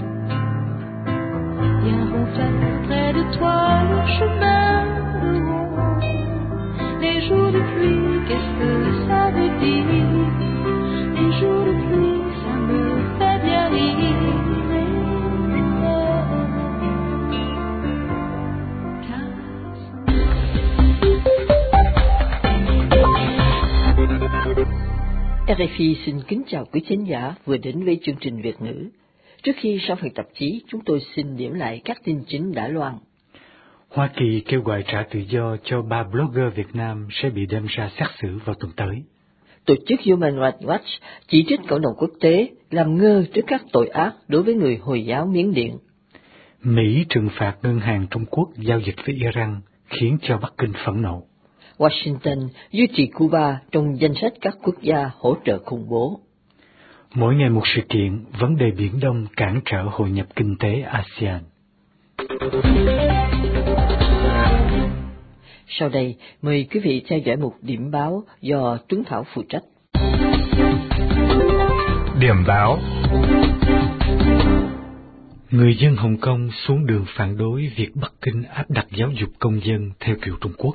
Près de toi le chemin de rond. rờ ép i xin kính chào quý khán giả vừa đến với chương trình Việt ngữ. Trước khi sang phần tạp chí, chúng tôi xin điểm lại các tin chính đã loan. Hoa Kỳ kêu gọi trả tự do cho ba blogger Việt Nam sẽ bị đem ra xét xử vào tuần tới. Tổ chức Human Rights Watch chỉ trích cộng đồng quốc tế làm ngơ trước các tội ác đối với người Hồi giáo Miến Điện. Mỹ trừng phạt ngân hàng Trung Quốc giao dịch với Iran khiến cho Bắc Kinh phẫn nộ. Washington duy trì Cuba trong danh sách các quốc gia hỗ trợ khủng bố. Mỗi ngày một sự kiện, vấn đề Biển Đông cản trở hội nhập kinh tế a sê an. Sau đây, mời quý vị theo dõi một điểm báo do Tuấn Thảo phụ trách. Điểm báo. Người dân Hồng Kông xuống đường phản đối việc Bắc Kinh áp đặt giáo dục công dân theo kiểu Trung Quốc.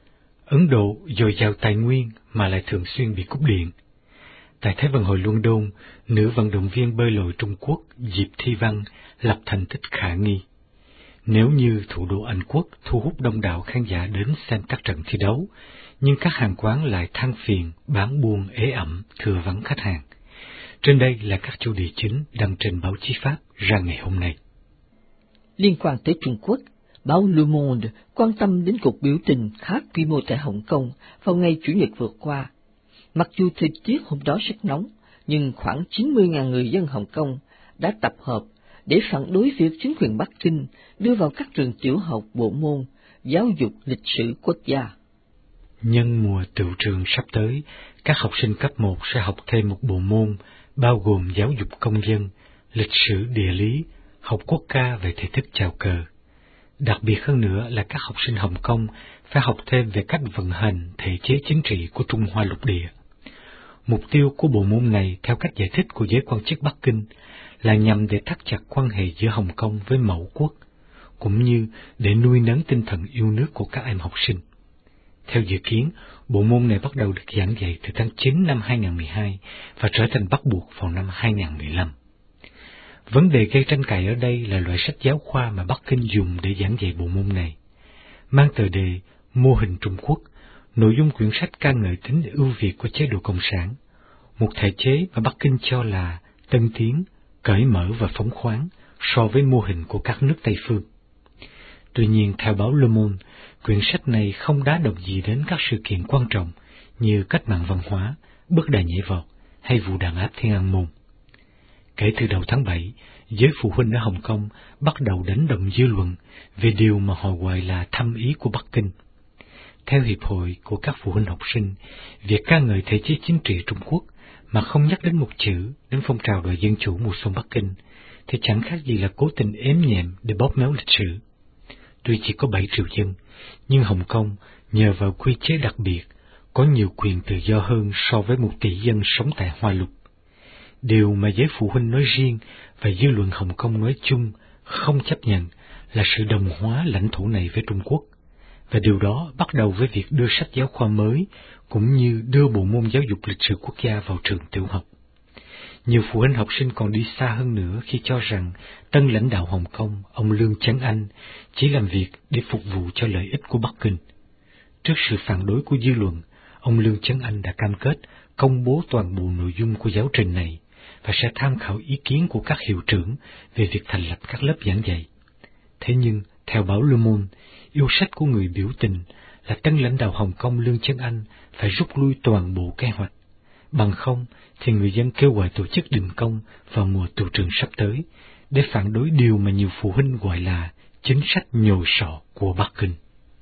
Ấn Độ dồi dào tài nguyên mà lại thường xuyên bị cúp điện. Tại Thế vận hội London, nữ vận động viên bơi lội Trung Quốc Diệp Thi Văn lập thành tích khả nghi. Nếu như thủ đô Anh Quốc thu hút đông đảo khán giả đến xem các trận thi đấu, nhưng các hàng quán lại than phiền, bán buôn ế ẩm, thừa vắng khách hàng. Trên đây là các chủ đề chính đăng trên báo chí Pháp ra ngày hôm nay. Liên quan tới Trung Quốc, báo Le Monde quan tâm đến cuộc biểu tình khá quy mô tại Hồng Kông vào ngày Chủ nhật vừa qua. Mặc dù thời tiết hôm đó rất nóng, nhưng khoảng chín mươi nghìn người dân Hồng Kông đã tập hợp để phản đối việc chính quyền Bắc Kinh đưa vào các trường tiểu học bộ môn giáo dục lịch sử quốc gia. Nhân mùa tựu trường sắp tới, các học sinh cấp một sẽ học thêm một bộ môn bao gồm giáo dục công dân, lịch sử địa lý, học quốc ca về thể thức chào cờ. Đặc biệt hơn nữa là các học sinh Hồng Kông phải học thêm về cách vận hành thể chế chính trị của Trung Hoa lục địa. Mục tiêu của bộ môn này, theo cách giải thích của giới quan chức Bắc Kinh, là nhằm để thắt chặt quan hệ giữa Hồng Kông với mẫu quốc, cũng như để nuôi nấng tinh thần yêu nước của các em học sinh. Theo dự kiến, bộ môn này bắt đầu được giảng dạy từ tháng chín năm hai nghìn không trăm mười hai và trở thành bắt buộc vào năm hai nghìn không trăm mười lăm. Vấn đề gây tranh cãi ở đây là loại sách giáo khoa mà Bắc Kinh dùng để giảng dạy bộ môn này. Mang tờ đề Mô hình Trung Quốc, nội dung quyển sách ca ngợi tính ưu việt của chế độ Cộng sản, một thể chế mà Bắc Kinh cho là tân tiến, cởi mở và phóng khoáng so với mô hình của các nước Tây phương. Tuy nhiên, theo báo Le Monde, quyển sách này không đá động gì đến các sự kiện quan trọng như cách mạng văn hóa, bước đà nhảy vọt hay vụ đàn áp Thiên An Môn. Kể từ đầu tháng bảy, giới phụ huynh ở Hồng Kông bắt đầu đánh động dư luận về điều mà họ gọi là thâm ý của Bắc Kinh. Theo Hiệp hội của các phụ huynh học sinh, việc ca ngợi thể chế chính trị Trung Quốc mà không nhắc đến một chữ đến phong trào đòi dân chủ mùa xuân Bắc Kinh thì chẳng khác gì là cố tình ém nhẹm để bóp méo lịch sử. Tuy chỉ có bảy triệu dân, nhưng Hồng Kông nhờ vào quy chế đặc biệt có nhiều quyền tự do hơn so với một tỷ dân sống tại Hoa Lục. Điều mà giới phụ huynh nói riêng và dư luận Hồng Kông nói chung không chấp nhận là sự đồng hóa lãnh thổ này với Trung Quốc, và điều đó bắt đầu với việc đưa sách giáo khoa mới cũng như đưa bộ môn giáo dục lịch sử quốc gia vào trường tiểu học. Nhiều phụ huynh học sinh còn đi xa hơn nữa khi cho rằng tân lãnh đạo Hồng Kông, ông Lương Chấn Anh, chỉ làm việc để phục vụ cho lợi ích của Bắc Kinh. Trước sự phản đối của dư luận, ông Lương Chấn Anh đã cam kết công bố toàn bộ nội dung của giáo trình này và sẽ tham khảo ý kiến của các hiệu trưởng về việc thành lập các lớp giảng dạy. Thế nhưng, theo báo Le Monde, yêu sách của người biểu tình là tân lãnh đạo Hồng Kông Lương Chấn Anh phải rút lui toàn bộ kế hoạch. Bằng không, thì người dân kêu gọi tổ chức đình công vào mùa tựu trường sắp tới để phản đối điều mà nhiều phụ huynh gọi là chính sách nhồi sọ của Bắc Kinh.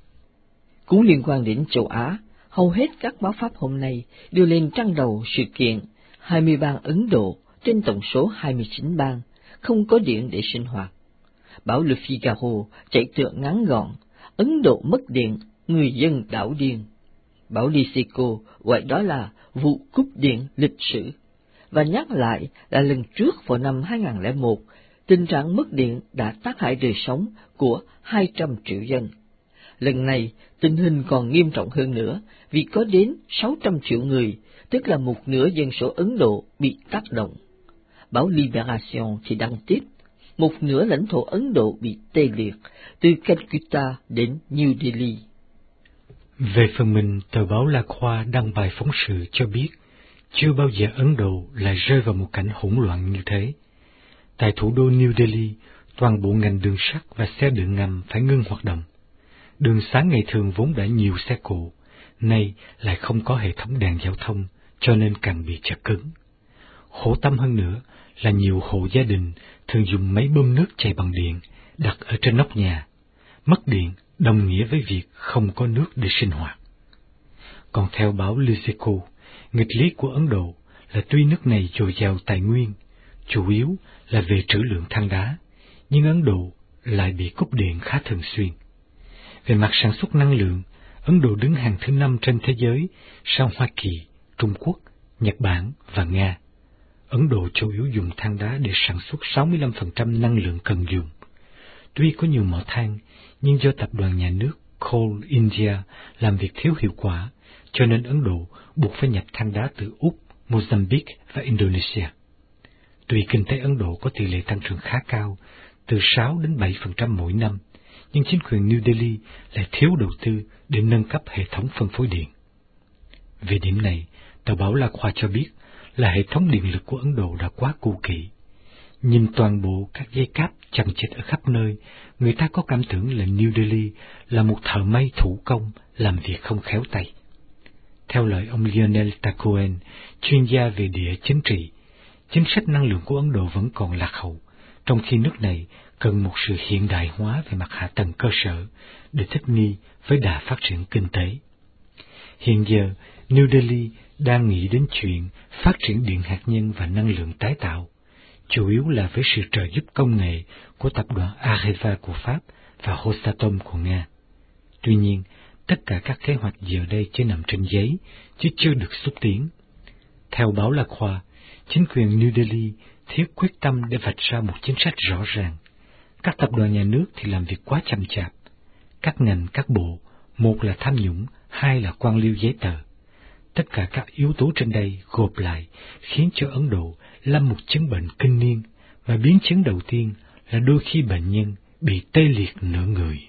Cũng liên quan đến châu Á, hầu hết các báo Pháp hôm nay đưa lên trang đầu sự kiện hai mươi bang Ấn Độ trên tổng số hai mươi chín bang không có điện để sinh hoạt. Báo Le Figaro chạy tựa ngắn gọn, Ấn Độ mất điện, người dân đảo điên. Báo Lisico gọi đó là vụ cúp điện lịch sử, và nhắc lại là lần trước vào năm hai nghìn không trăm lẻ một, tình trạng mất điện đã tác hại đời sống của hai trăm triệu dân. Lần này, tình hình còn nghiêm trọng hơn nữa vì có đến sáu trăm triệu người, tức là một nửa dân số Ấn Độ bị tác động. Báo Libération thì đăng tiếp, một nửa lãnh thổ Ấn Độ bị tê liệt, từ Calcutta đến New Delhi. Về phần mình, tờ báo La Croix đăng bài phóng sự cho biết, chưa bao giờ Ấn Độ lại rơi vào một cảnh hỗn loạn như thế. Tại thủ đô New Delhi, toàn bộ ngành đường sắt và xe điện ngầm phải ngưng hoạt động. Đường xá ngày thường vốn đã nhiều xe cộ, nay lại không có hệ thống đèn giao thông, cho nên càng bị chật cứng. Khổ tâm hơn nữa là nhiều hộ gia đình thường dùng máy bơm nước chạy bằng điện đặt ở trên nóc nhà. Mất điện đồng nghĩa với việc không có nước để sinh hoạt. Còn theo báo Lyseco, nghịch lý của Ấn Độ là tuy nước này dồi dào tài nguyên, chủ yếu là về trữ lượng than đá, nhưng Ấn Độ lại bị cúp điện khá thường xuyên. Về mặt sản xuất năng lượng, Ấn Độ đứng hàng thứ năm trên thế giới sau Hoa Kỳ, Trung Quốc, Nhật Bản và Nga. Ấn Độ chủ yếu dùng than đá để sản xuất sáu mươi lăm phần trăm năng lượng cần dùng. Tuy có nhiều mỏ than, nhưng do tập đoàn nhà nước Coal India làm việc thiếu hiệu quả, cho nên Ấn Độ buộc phải nhập than đá từ Úc, Mozambique và Indonesia. Tuy kinh tế Ấn Độ có tỷ lệ tăng trưởng khá cao, từ sáu đến bảy phần trăm mỗi năm, nhưng chính quyền New Delhi lại thiếu đầu tư để nâng cấp hệ thống phân phối điện. Về điểm này, tờ báo La Khoa cho biết là hệ thống điện lực của Ấn Độ đã quá cũ kỹ. Nhìn toàn bộ các dây cáp chằng chịt ở khắp nơi, người ta có cảm tưởng là New Delhi là một thợ may thủ công làm việc không khéo tay. Theo lời ông Lionel Tacoen, chuyên gia về địa chính trị, chính sách năng lượng của Ấn Độ vẫn còn lạc hậu, trong khi nước này cần một sự hiện đại hóa về mặt hạ tầng cơ sở để thích nghi với đà phát triển kinh tế. Hiện giờ, New Delhi đang nghĩ đến chuyện phát triển điện hạt nhân và năng lượng tái tạo, chủ yếu là với sự trợ giúp công nghệ của tập đoàn Areva của Pháp và Rosatom của Nga. Tuy nhiên, tất cả các kế hoạch giờ đây chỉ nằm trên giấy, chứ chưa được xúc tiến. Theo báo La Khoa, chính quyền New Delhi thiếu quyết tâm để vạch ra một chính sách rõ ràng. Các tập đoàn nhà nước thì làm việc quá chậm chạp. Các ngành, các bộ, một là tham nhũng, hai là quan liêu giấy tờ. Tất cả các yếu tố trên đây gộp lại khiến cho Ấn Độ lâm một chứng bệnh kinh niên, và biến chứng đầu tiên là đôi khi bệnh nhân bị tê liệt nửa người.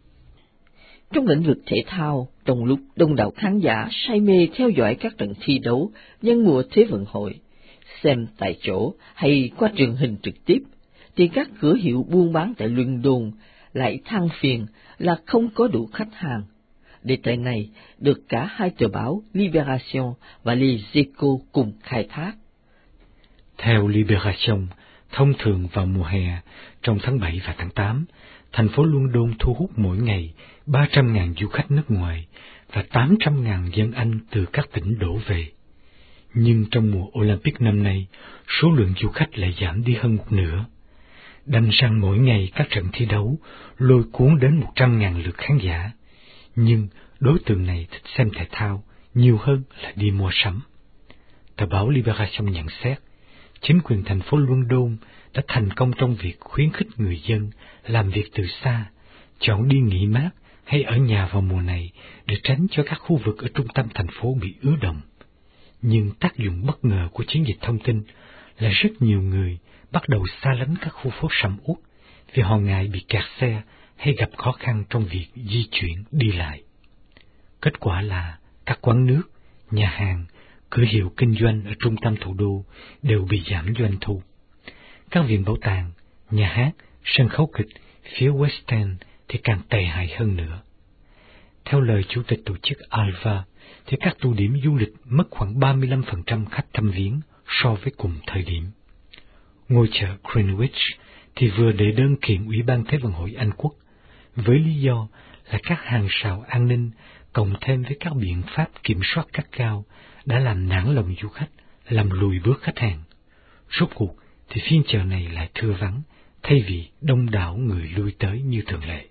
Trong lĩnh vực thể thao, trong lúc đông đảo khán giả say mê theo dõi các trận thi đấu nhân mùa Thế vận hội, xem tại chỗ hay qua truyền hình trực tiếp, thì các cửa hiệu buôn bán tại London lại than phiền là không có đủ khách hàng. Đề tài này được cả hai tờ báo Libération và Les Echos cùng khai thác. Theo Libération, thông thường vào mùa hè, trong tháng bảy và tháng tám, thành phố London thu hút mỗi ngày ba trăm nghìn du khách nước ngoài và tám trăm nghìn dân Anh từ các tỉnh đổ về. Nhưng trong mùa Olympic năm nay, số lượng du khách lại giảm đi hơn một nửa. Đành rằng mỗi ngày các trận thi đấu lôi cuốn đến một trăm nghìn lượt khán giả, nhưng đối tượng này thích xem thể thao nhiều hơn là đi mua sắm. Tờ báo Libération nhận xét, chính quyền thành phố London đã thành công trong việc khuyến khích người dân làm việc từ xa, chọn đi nghỉ mát hay ở nhà vào mùa này để tránh cho các khu vực ở trung tâm thành phố bị ứ động. Nhưng tác dụng bất ngờ của chiến dịch thông tin là rất nhiều người bắt đầu xa lánh các khu phố sầm uất vì họ ngại bị kẹt xe hay gặp khó khăn trong việc di chuyển đi lại. Kết quả là các quán nước, nhà hàng, cửa hiệu kinh doanh ở trung tâm thủ đô đều bị giảm doanh thu. Các viện bảo tàng, nhà hát, sân khấu kịch phía West End thì càng tệ hại hơn nữa. Theo lời chủ tịch tổ chức Alva, thì các tụ điểm du lịch mất khoảng ba mươi lăm phần trăm khách thăm viếng so với cùng thời điểm. Ngôi chợ Greenwich thì vừa đệ đơn kiện Ủy ban Thế vận hội Anh Quốc, với lý do là các hàng rào an ninh cộng thêm với các biện pháp kiểm soát gắt gao đã làm nản lòng du khách, làm lùi bước khách hàng. Rốt cuộc thì phiên chợ này lại thưa vắng, thay vì đông đảo người lui tới như thường lệ.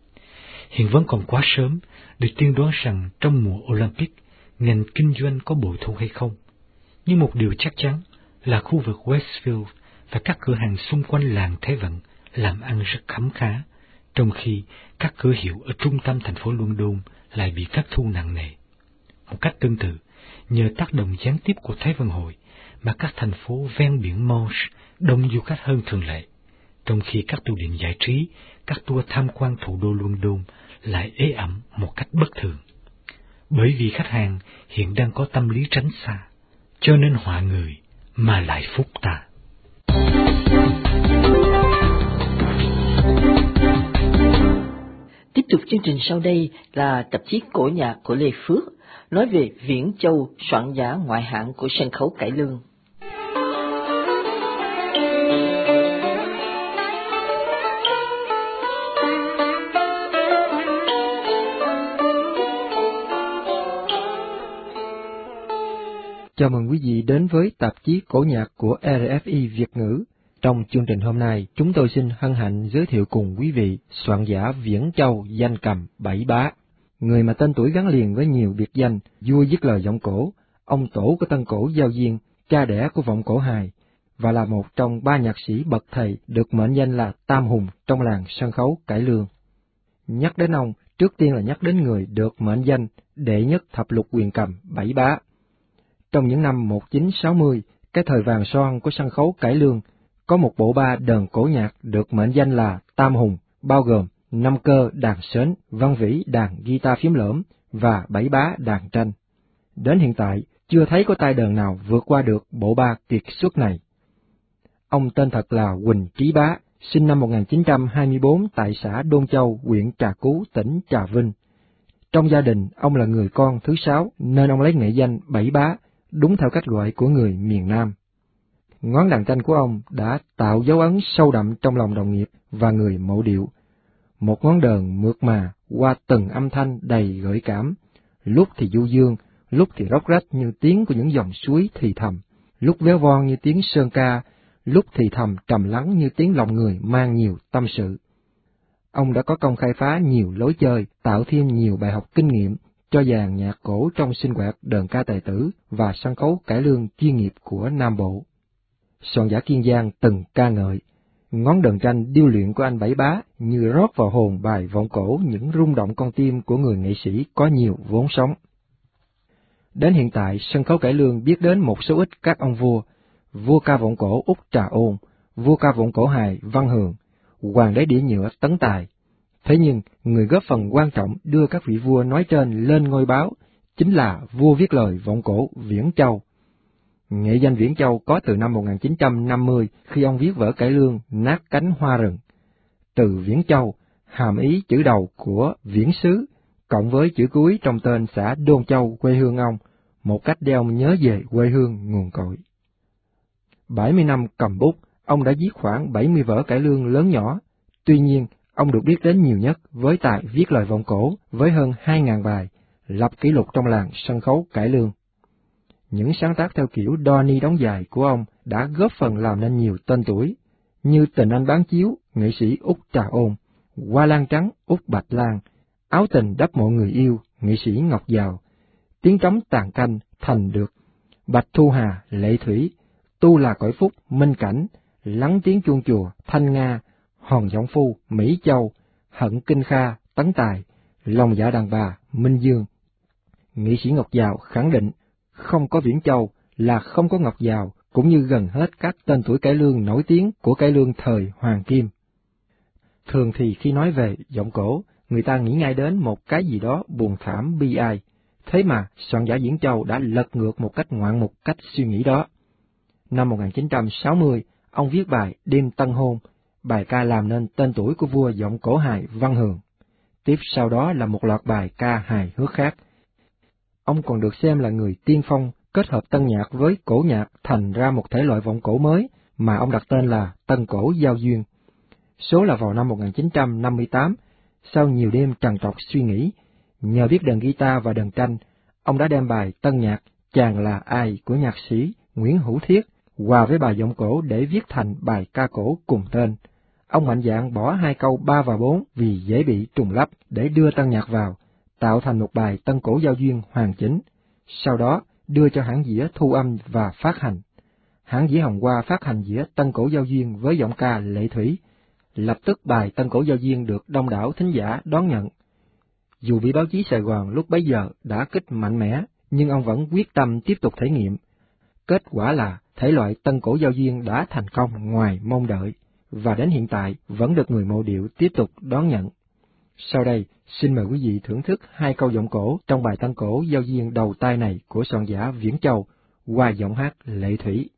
Hiện vẫn còn quá sớm để tiên đoán rằng trong mùa Olympic, ngành kinh doanh có bội thu hay không. Nhưng một điều chắc chắn là khu vực Westfield và các cửa hàng xung quanh làng Thế vận làm ăn rất khấm khá, trong khi các cửa hiệu ở trung tâm thành phố London lại bị thất thu nặng nề. Một cách tương tự, nhờ tác động gián tiếp của Thế vận hội mà các thành phố ven biển Manche đông du khách hơn thường lệ, trong khi các tụ điểm giải trí, các tour tham quan thủ đô London lại ế ẩm một cách bất thường. Bởi vì khách hàng hiện đang có tâm lý tránh xa, cho nên họa người mà lại phúc ta. Tiếp tục chương trình sau đây là tạp chí Cổ nhạc của Lê Phước, nói về Viễn Châu, soạn giả ngoại hạng của sân khấu cải lương. Chào mừng quý vị đến với tạp chí Cổ nhạc của rờ ép i Việt ngữ. Trong chương trình hôm nay, chúng tôi xin hân hạnh giới thiệu cùng quý vị soạn giả Viễn Châu danh cầm Bảy Bá, người mà tên tuổi gắn liền với nhiều biệt danh: vua viết lời vọng cổ, ông tổ của tân cổ giao duyên, cha đẻ của vọng cổ hài, và là một trong ba nhạc sĩ bậc thầy được mệnh danh là Tam Hùng trong làng sân khấu cải lương. Nhắc đến ông, trước tiên là nhắc đến người được mệnh danh đệ nhất thập lục quyền cầm Bảy Bá. Trong những năm một nghìn chín trăm sáu mươi, cái thời vàng son của sân khấu cải lương, có một bộ ba đờn cổ nhạc được mệnh danh là Tam Hùng, bao gồm Năm Cơ đàn sến, Văn Vĩ đàn guitar phím lỡm và Bảy Bá đàn tranh. Đến hiện tại, chưa thấy có tay đờn nào vượt qua được bộ ba kiệt xuất này. Ông tên thật là Huỳnh Trí Bá, sinh năm một nghìn chín trăm hai mươi tư tại xã Đôn Châu, huyện Trà Cú, tỉnh Trà Vinh. Trong gia đình, ông là người con thứ sáu, nên ông lấy nghệ danh Bảy Bá, đúng theo cách gọi của người miền Nam. Ngón đàn tranh của ông đã tạo dấu ấn sâu đậm trong lòng đồng nghiệp và người mẫu điệu. Một ngón đờn mượt mà qua từng âm thanh đầy gợi cảm, lúc thì du dương, lúc thì róc rách như tiếng của những dòng suối thì thầm, lúc véo von như tiếng sơn ca, lúc thì thầm trầm lắng như tiếng lòng người mang nhiều tâm sự. Ông đã có công khai phá nhiều lối chơi, tạo thêm nhiều bài học kinh nghiệm cho dàn nhạc cổ trong sinh hoạt đờn ca tài tử và sân khấu cải lương chuyên nghiệp của Nam Bộ. Soạn giả Kiên Giang từng ca ngợi, ngón đờn tranh điêu luyện của anh Bảy Bá như rót vào hồn bài vọng cổ những rung động con tim của người nghệ sĩ có nhiều vốn sống. Đến hiện tại, sân khấu cải lương biết đến một số ít các ông vua: vua ca vọng cổ Úc Trà Ôn, vua ca vọng cổ hài Văn Hường, hoàng đế đĩa nhựa Tấn Tài. Thế nhưng, người góp phần quan trọng đưa các vị vua nói trên lên ngôi báo chính là vua viết lời vọng cổ Viễn Châu. Nghệ danh Viễn Châu có từ năm một nghìn chín trăm năm mươi khi ông viết vở cải lương Nát Cánh Hoa Rừng. Từ Viễn Châu, hàm ý chữ đầu của viễn xứ, cộng với chữ cuối trong tên xã Đôn Châu quê hương ông, một cách để ông nhớ về quê hương nguồn cội. bảy mươi năm cầm bút, ông đã viết khoảng bảy mươi vở cải lương lớn nhỏ. Tuy nhiên, ông được biết đến nhiều nhất với tài viết lời vọng cổ với hơn hai nghìn bài, lập kỷ lục trong làng sân khấu cải lương. Những sáng tác theo kiểu đo ni đóng dài của ông đã góp phần làm nên nhiều tên tuổi, như Tình Anh Bán Chiếu, nghệ sĩ Úc Trà Ôn, Hoa Lan Trắng, Úc Bạch Lan, Áo Tình Đắp Mộ Người Yêu, nghệ sĩ Ngọc Giàu, Tiếng Trống Tàn Canh, Thành Được, Bạch Thu Hà, Lệ Thủy, Tu Là Cõi Phúc, Minh Cảnh, Lắng Tiếng Chuông Chùa, Thanh Nga, Hòn Giọng Phu, Mỹ Châu, Hận Kinh Kha, Tấn Tài, Lòng Dạ Đàn Bà, Minh Dương. Nghệ sĩ Ngọc Giàu khẳng định, không có Viễn Châu là không có Ngọc Giàu, cũng như gần hết các tên tuổi cải lương nổi tiếng của cải lương thời Hoàng Kim. Thường thì khi nói về vọng cổ, người ta nghĩ ngay đến một cái gì đó buồn thảm bi ai. Thế mà soạn giả Viễn Châu đã lật ngược một cách ngoạn mục cách suy nghĩ đó. Năm một nghìn chín trăm sáu mươi, ông viết bài Đêm Tân Hôn, bài ca làm nên tên tuổi của vua vọng cổ hài Văn Hường. Tiếp sau đó là một loạt bài ca hài hước khác. Ông còn được xem là người tiên phong kết hợp tân nhạc với cổ nhạc thành ra một thể loại vọng cổ mới mà ông đặt tên là Tân Cổ Giao Duyên. Số là vào năm một nghìn chín trăm năm mươi tám, sau nhiều đêm trằn trọc suy nghĩ, nhờ biết đàn guitar và đàn tranh, ông đã đem bài tân nhạc Chàng Là Ai của nhạc sĩ Nguyễn Hữu Thiết hòa với bài vọng cổ để viết thành bài ca cổ cùng tên. Ông mạnh dạn bỏ hai câu ba và bốn vì dễ bị trùng lắp để đưa tân nhạc vào, tạo thành một bài Tân Cổ Giao Duyên hoàn chỉnh. Sau đó đưa cho hãng dĩa thu âm và phát hành. Hãng dĩa Hồng Hoa phát hành dĩa Tân Cổ Giao Duyên với giọng ca Lệ Thủy. Lập tức bài Tân Cổ Giao Duyên được đông đảo thính giả đón nhận. Dù bị báo chí Sài Gòn lúc bấy giờ đã kích mạnh mẽ, nhưng ông vẫn quyết tâm tiếp tục thể nghiệm. Kết quả là thể loại Tân Cổ Giao Duyên đã thành công ngoài mong đợi, và đến hiện tại vẫn được người mộ điệu tiếp tục đón nhận. Sau đây, xin mời quý vị thưởng thức hai câu vọng cổ trong bài Tân Cổ Giao Duyên đầu tay này của soạn giả Viễn Châu qua giọng hát Lệ Thủy.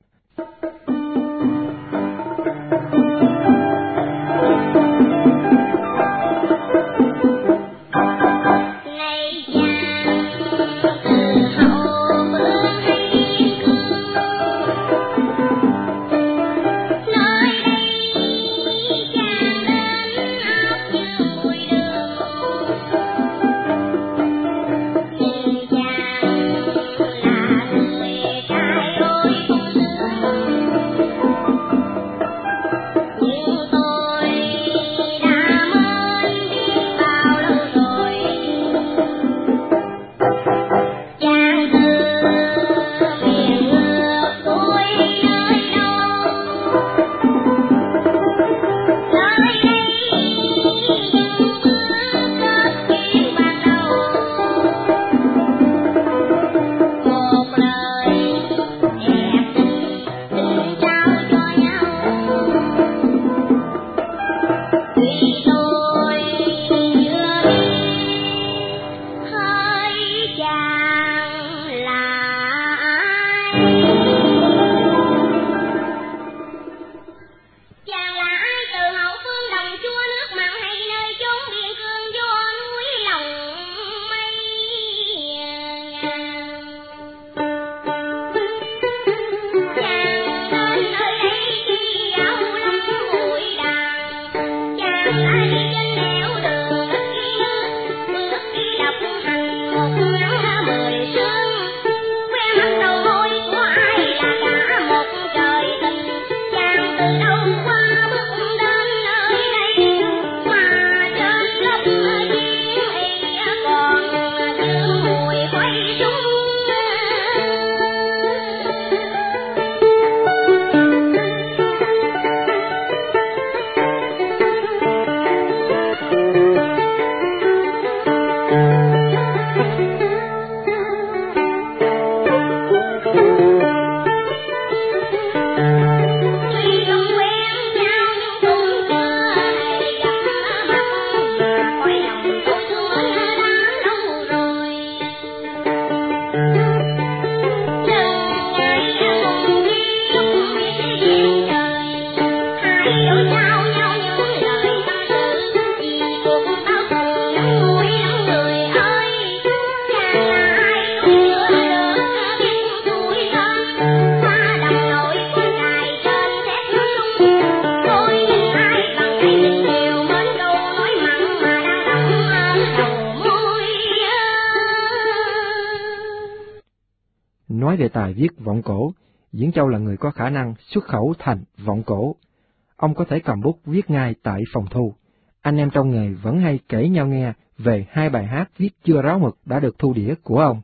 Nói về tài viết vọng cổ, Diễn Châu là người có khả năng xuất khẩu thành vọng cổ. Ông có thể cầm bút viết ngay tại phòng thu. Anh em trong nghề vẫn hay kể nhau nghe về hai bài hát viết chưa ráo mực đã được thu đĩa của ông.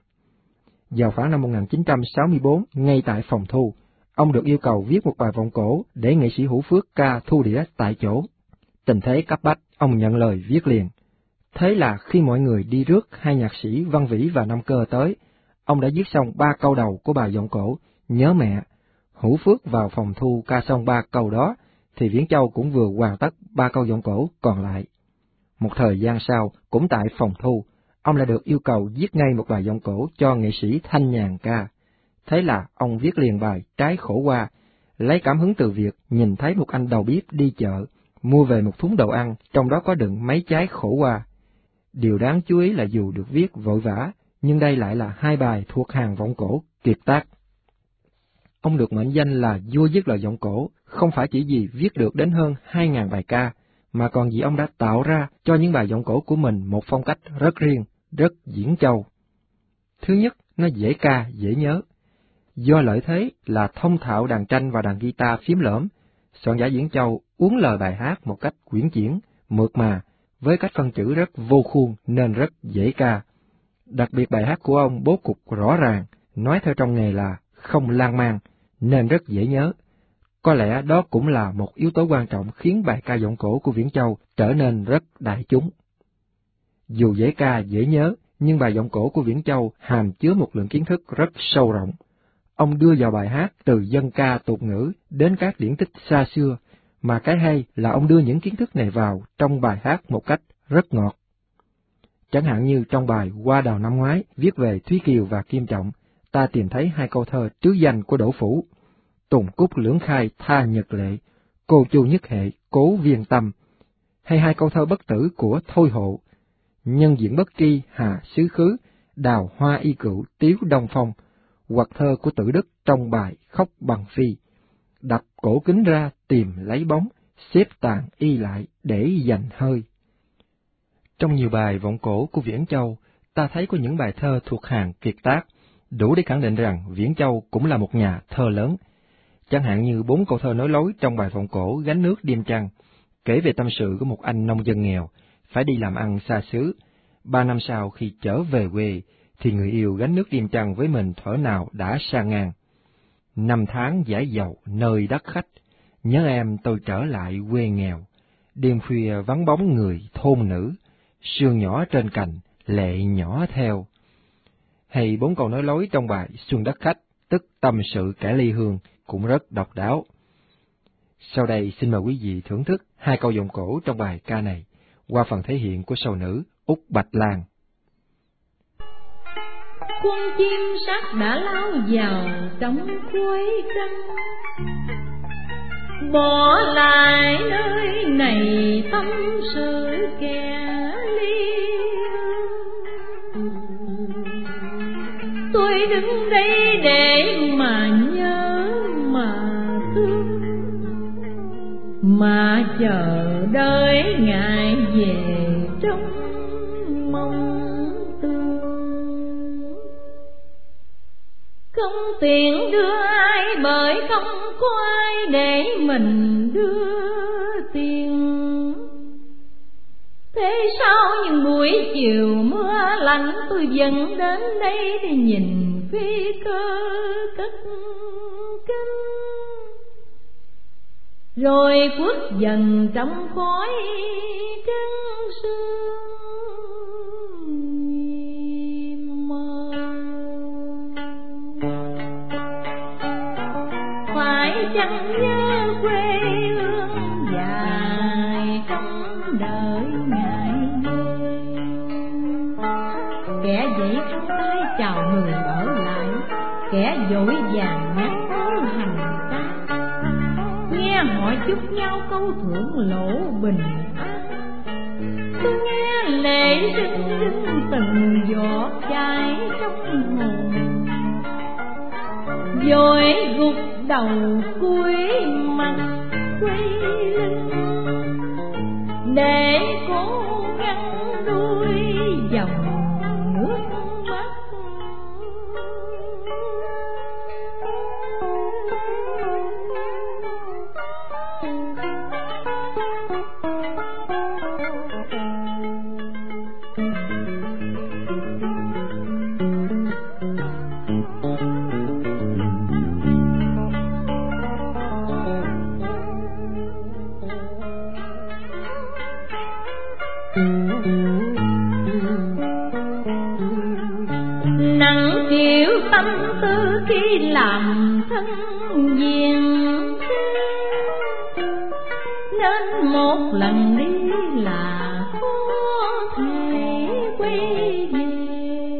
Vào khoảng năm một nghìn chín trăm sáu mươi tư, ngay tại phòng thu, ông được yêu cầu viết một bài vọng cổ để nghệ sĩ Hữu Phước ca thu đĩa tại chỗ. Tình thế cấp bách, ông nhận lời viết liền. Thế là khi mọi người đi rước hai nhạc sĩ Văn Vĩ và Nam Cơ tới, ông đã viết xong ba câu đầu của bài vọng cổ Nhớ Mẹ. Hữu Phước vào phòng thu ca xong ba câu đó, thì Viễn Châu cũng vừa hoàn tất ba câu vọng cổ còn lại. Một thời gian sau, cũng tại phòng thu, ông lại được yêu cầu viết ngay một bài vọng cổ cho nghệ sĩ Thanh Nhàn ca. Thế là ông viết liền bài Trái Khổ Qua, lấy cảm hứng từ việc nhìn thấy một anh đầu bếp đi chợ, mua về một thúng đồ ăn, trong đó có đựng mấy trái khổ qua. Điều đáng chú ý là dù được viết vội vã, nhưng đây lại là hai bài thuộc hàng vọng cổ kiệt tác. Ông được mệnh danh là vua viết lời vọng cổ, không phải chỉ vì viết được đến hơn hai nghìn bài ca, mà còn vì ông đã tạo ra cho những bài vọng cổ của mình một phong cách rất riêng, rất Diễn Châu. Thứ nhất, nó dễ ca, dễ nhớ. Do lợi thế là thông thạo đàn tranh và đàn guitar phím lởm, soạn giả Diễn Châu uốn lời bài hát một cách quyển chuyển, mượt mà, với cách phân chữ rất vô khuôn nên rất dễ ca. Đặc biệt bài hát của ông bố cục rõ ràng, nói theo trong nghề là không lan man, nên rất dễ nhớ. Có lẽ đó cũng là một yếu tố quan trọng khiến bài ca vọng cổ của Viễn Châu trở nên rất đại chúng. Dù dễ ca, dễ nhớ, nhưng bài vọng cổ của Viễn Châu hàm chứa một lượng kiến thức rất sâu rộng. Ông đưa vào bài hát từ dân ca tục ngữ đến các điển tích xa xưa, mà cái hay là ông đưa những kiến thức này vào trong bài hát một cách rất ngọt. Chẳng hạn như trong bài Hoa Đào năm ngoái viết về Thúy Kiều và Kim Trọng, ta tìm thấy hai câu thơ trứ danh của Đỗ Phủ: Tùng Cúc Lưỡng Khai Tha Nhật Lệ, Cô Chu Nhất Hệ Cố Viên Tâm, hay hai câu thơ bất tử của Thôi Hộ: Nhân diện bất tri hà xứ khứ, đào hoa y cựu tiếu đông phong, hoặc thơ của Tử Đức trong bài Khóc Bằng Phi: Đập cổ kính ra tìm lấy bóng, xếp tàn y lại để dành hơi. Trong nhiều bài vọng cổ của Viễn Châu, ta thấy có những bài thơ thuộc hàng kiệt tác, đủ để khẳng định rằng Viễn Châu cũng là một nhà thơ lớn. Chẳng hạn như bốn câu thơ nối lối trong bài vọng cổ Gánh Nước Đêm Trăng, kể về tâm sự của một anh nông dân nghèo, phải đi làm ăn xa xứ. Ba năm sau khi trở về quê, thì người yêu gánh nước đêm trăng với mình thuở nào đã sa ngang. Năm tháng dãi dầu nơi đất khách, nhớ em tôi trở lại quê nghèo. Đêm khuya vắng bóng người thôn nữ, sương nhỏ trên cành, lệ nhỏ theo. Hay bốn câu nói lối trong bài Xuân Đất Khách, tức tâm sự kẻ ly hương, cũng rất độc đáo. Sau đây xin mời quý vị thưởng thức hai câu vọng cổ trong bài ca này, qua phần thể hiện của sầu nữ Úc Bạch Lan. Quân chim sắt đã lao vào trong cuối trăng, bỏ lại nơi này tâm sự kẻ ly. Tôi đứng đây để mà nhớ mà thương, mà chờ đợi ngày về trong mong tương. Không tiện đưa ai bởi không có ai để mình đưa tiền. Thế sao những buổi chiều mưa lạnh tôi vẫn đến đây để nhìn phi cơ cất cánh, rồi khuất dần trong khói trắng sương mờ. Phải chăng nhớ quê hương dài không đợi ngày về, kẻ dậy khăn tay chào người ở lại, kẻ vội vàng nhắc áo hành ca, nghe họ chúc nhau câu thưởng lỗ bình an. Tôi nghe lệ rưng rưng từng giọt chảy trong hồn, rồi gục đầu cúi mặt quay lưng để cố ngăn đuôi dòng nước mắt. Nặng chịu tâm tư khi làm thân viên, nên một lần đi là có thể quay về.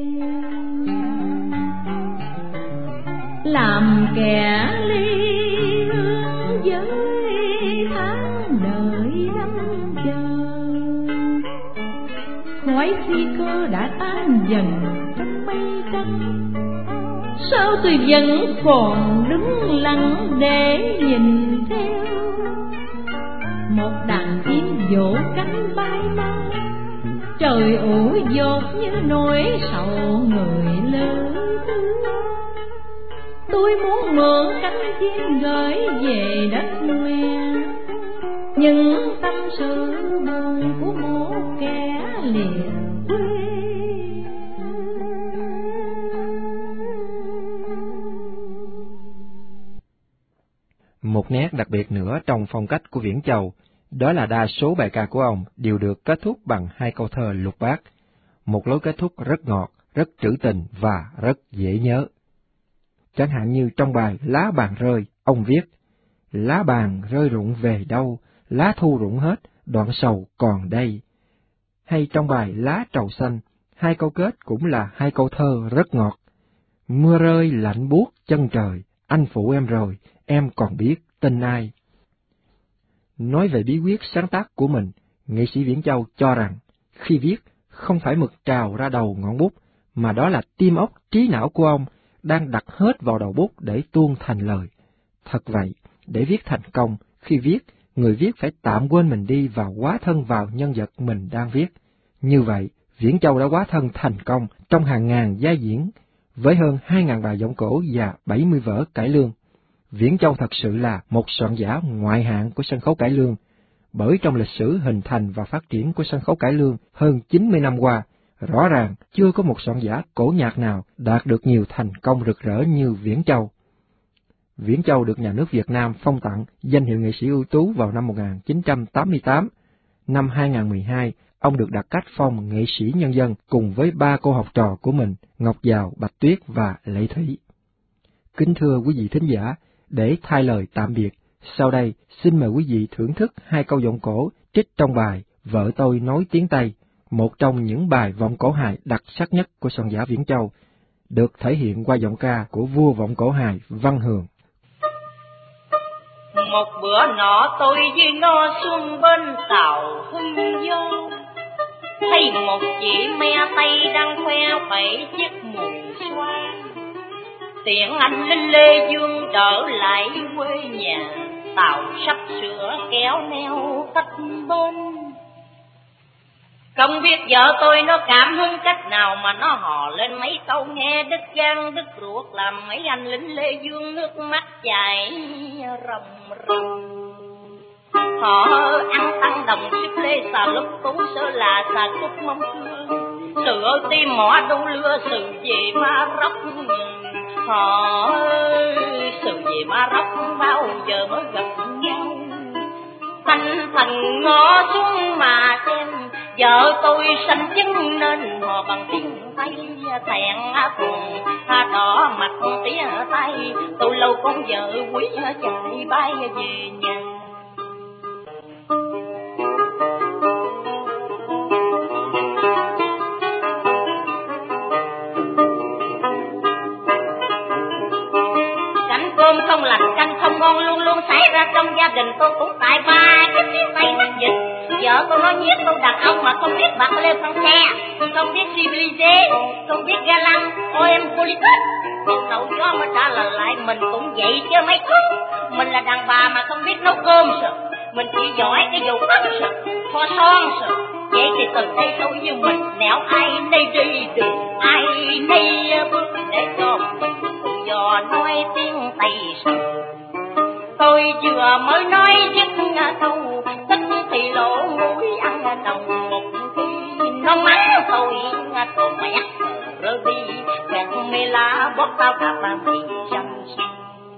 Làm kẻ ly hương với tháng đợi năm chờ, khói phi cơ đã tan dần trong mây trắng. Sao tôi vẫn còn đứng lặng để nhìn theo một đàn chim vỗ cánh bay mau, trời ủ dột như nỗi sầu người lớn. Tôi muốn mượn cánh chim gửi về đất nguyên những tâm sự buồn của một kẻ lìa quê. Một nét đặc biệt nữa trong phong cách của Viễn Châu, đó là đa số bài ca của ông đều được kết thúc bằng hai câu thơ lục bát, một lối kết thúc rất ngọt, rất trữ tình và rất dễ nhớ. Chẳng hạn như trong bài Lá Bàn Rơi, ông viết: Lá bàn rơi rụng về đâu, lá thu rụng hết, đoạn sầu còn đây. Hay trong bài Lá Trầu Xanh, hai câu kết cũng là hai câu thơ rất ngọt: Mưa rơi lạnh buốt chân trời, anh phụ em rồi, em còn biết tin ai. Nói về bí quyết sáng tác của mình, nghệ sĩ Viễn Châu cho rằng, khi viết, không phải mực trào ra đầu ngọn bút, mà đó là tim óc trí não của ông đang đặt hết vào đầu bút để tuôn thành lời. Thật vậy, để viết thành công, khi viết, người viết phải tạm quên mình đi và hóa thân vào nhân vật mình đang viết. Như vậy, Viễn Châu đã hóa thân thành công trong hàng ngàn vai diễn, với hơn hai ngàn bài giọng cổ và bảy mươi vở cải lương. Viễn Châu thật sự là một soạn giả ngoại hạng của sân khấu cải lương, bởi trong lịch sử hình thành và phát triển của sân khấu cải lương hơn chín mươi năm qua, rõ ràng chưa có một soạn giả cổ nhạc nào đạt được nhiều thành công rực rỡ như Viễn Châu. Viễn Châu được nhà nước Việt Nam phong tặng danh hiệu nghệ sĩ ưu tú vào năm một nghìn chín trăm tám mươi tám. Năm hai nghìn không trăm mười hai, ông được đặt cách phong nghệ sĩ nhân dân cùng với ba cô học trò của mình, Ngọc Giàu, Bạch Tuyết và Lệ Thủy. Kính thưa quý vị thính giả, để thay lời tạm biệt, sau đây xin mời quý vị thưởng thức hai câu giọng cổ trích trong bài Vợ tôi nói tiếng Tây, một trong những bài vọng cổ hài đặc sắc nhất của soạn giả Viễn Châu, được thể hiện qua giọng ca của vua vọng cổ hài Văn Hường. Một bữa nọ tôi với nó xuân bên tàu Hưng Vô, thấy một chị me Tây đang khoe khẩy chiếc mùi xoa. Tiện anh Linh Lê Dương trở lại quê nhà, tàu sắp sửa kéo neo cách bên. Không biết vợ tôi nó cảm hứng cách nào mà nó hò lên mấy câu nghe đứt gan đứt ruột, làm mấy anh lính Lê Dương nước mắt chảy ròng ròng. Họ ăn tăng đồng xếp lê xà lúc tú sơ là xà cúc mông cương, sự ơi tim mỏ đu lưa sự về ma róc. Họ sự về ma róc bao giờ mới gặp nhau. Thành thành ngó xuống mà xem, vợ tôi sanh chứng nên họ bằng tiếng Tây thẹn thùng đỏ mặt tía tay. Tôi lâu con vợ quý chạy bay về nhà. Cảnh cơm không lành, canh không ngon luôn luôn xảy ra trong gia đình tôi cũng tại ba cái tiếng Tây nước dịch. Vợ tôi nói nhiếc tôi đàn ông mà không biết bạc lê phăng xe, không biết civilizé, không biết ga lăng, ôi em politic. Nhưng đầu gió mới trả lời lại mình cũng vậy chứ mấy thứ. Mình là đàn bà mà không biết nấu cơm sao, mình chỉ giỏi cái vụ tắm sao, kho son sao. Vậy thì từ đây tôi với mình nẻo ai nấy đi đường ai nấy bước, để cho cùng dò nói tiếng Tây sao. Tôi vừa mới nói dứt câu, tức thì lỗ mũi ăn đồng một khi nó mắng tôi tôi mẹ rơi đi, kẹt mê lá bóp tao cả ba mì chăm xin.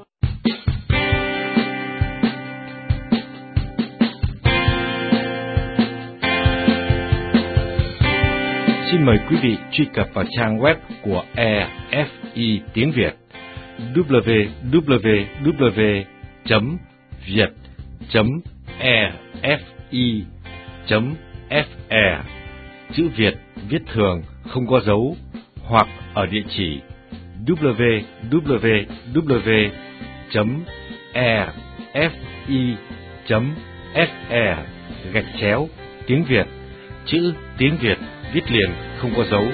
Xin mời quý vị truy cập vào trang web của e ép i tiếng Việt w w w chấm việt chấm e ép i chấm f e, chữ Việt viết thường không có dấu, hoặc ở địa chỉ w w w chấm e ép i chấm f e gạch chéo tiếng Việt, chữ tiếng Việt viết liền không có dấu.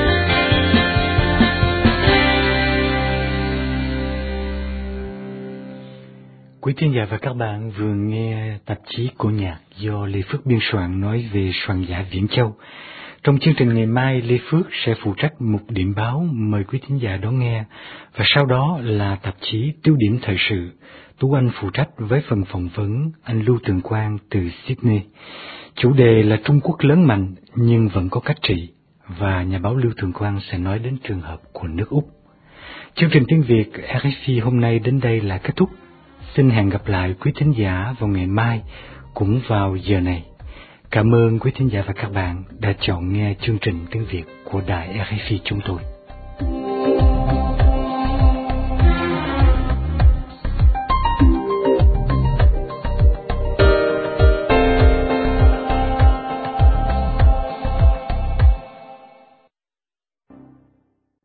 Quý thính giả và các bạn vừa nghe tạp chí Cổ Nhạc do Lê Phước biên soạn nói về soạn giả Viễn Châu. Trong chương trình ngày mai, Lê Phước sẽ phụ trách mục điểm báo mời quý thính giả đón nghe, và sau đó là tạp chí Tiêu điểm thời sự. Tú Anh phụ trách với phần phỏng vấn anh Lưu Tường Quang từ Sydney. Chủ đề là Trung Quốc lớn mạnh nhưng vẫn có cách trị, và nhà báo Lưu Tường Quang sẽ nói đến trường hợp của nước Úc. Chương trình tiếng Việt rờ ép i hôm nay đến đây là kết thúc. Xin hẹn gặp lại quý thính giả vào ngày mai, cũng vào giờ này. Cảm ơn quý thính giả và các bạn đã chọn nghe chương trình tiếng Việt của đài rờ ép i chúng tôi.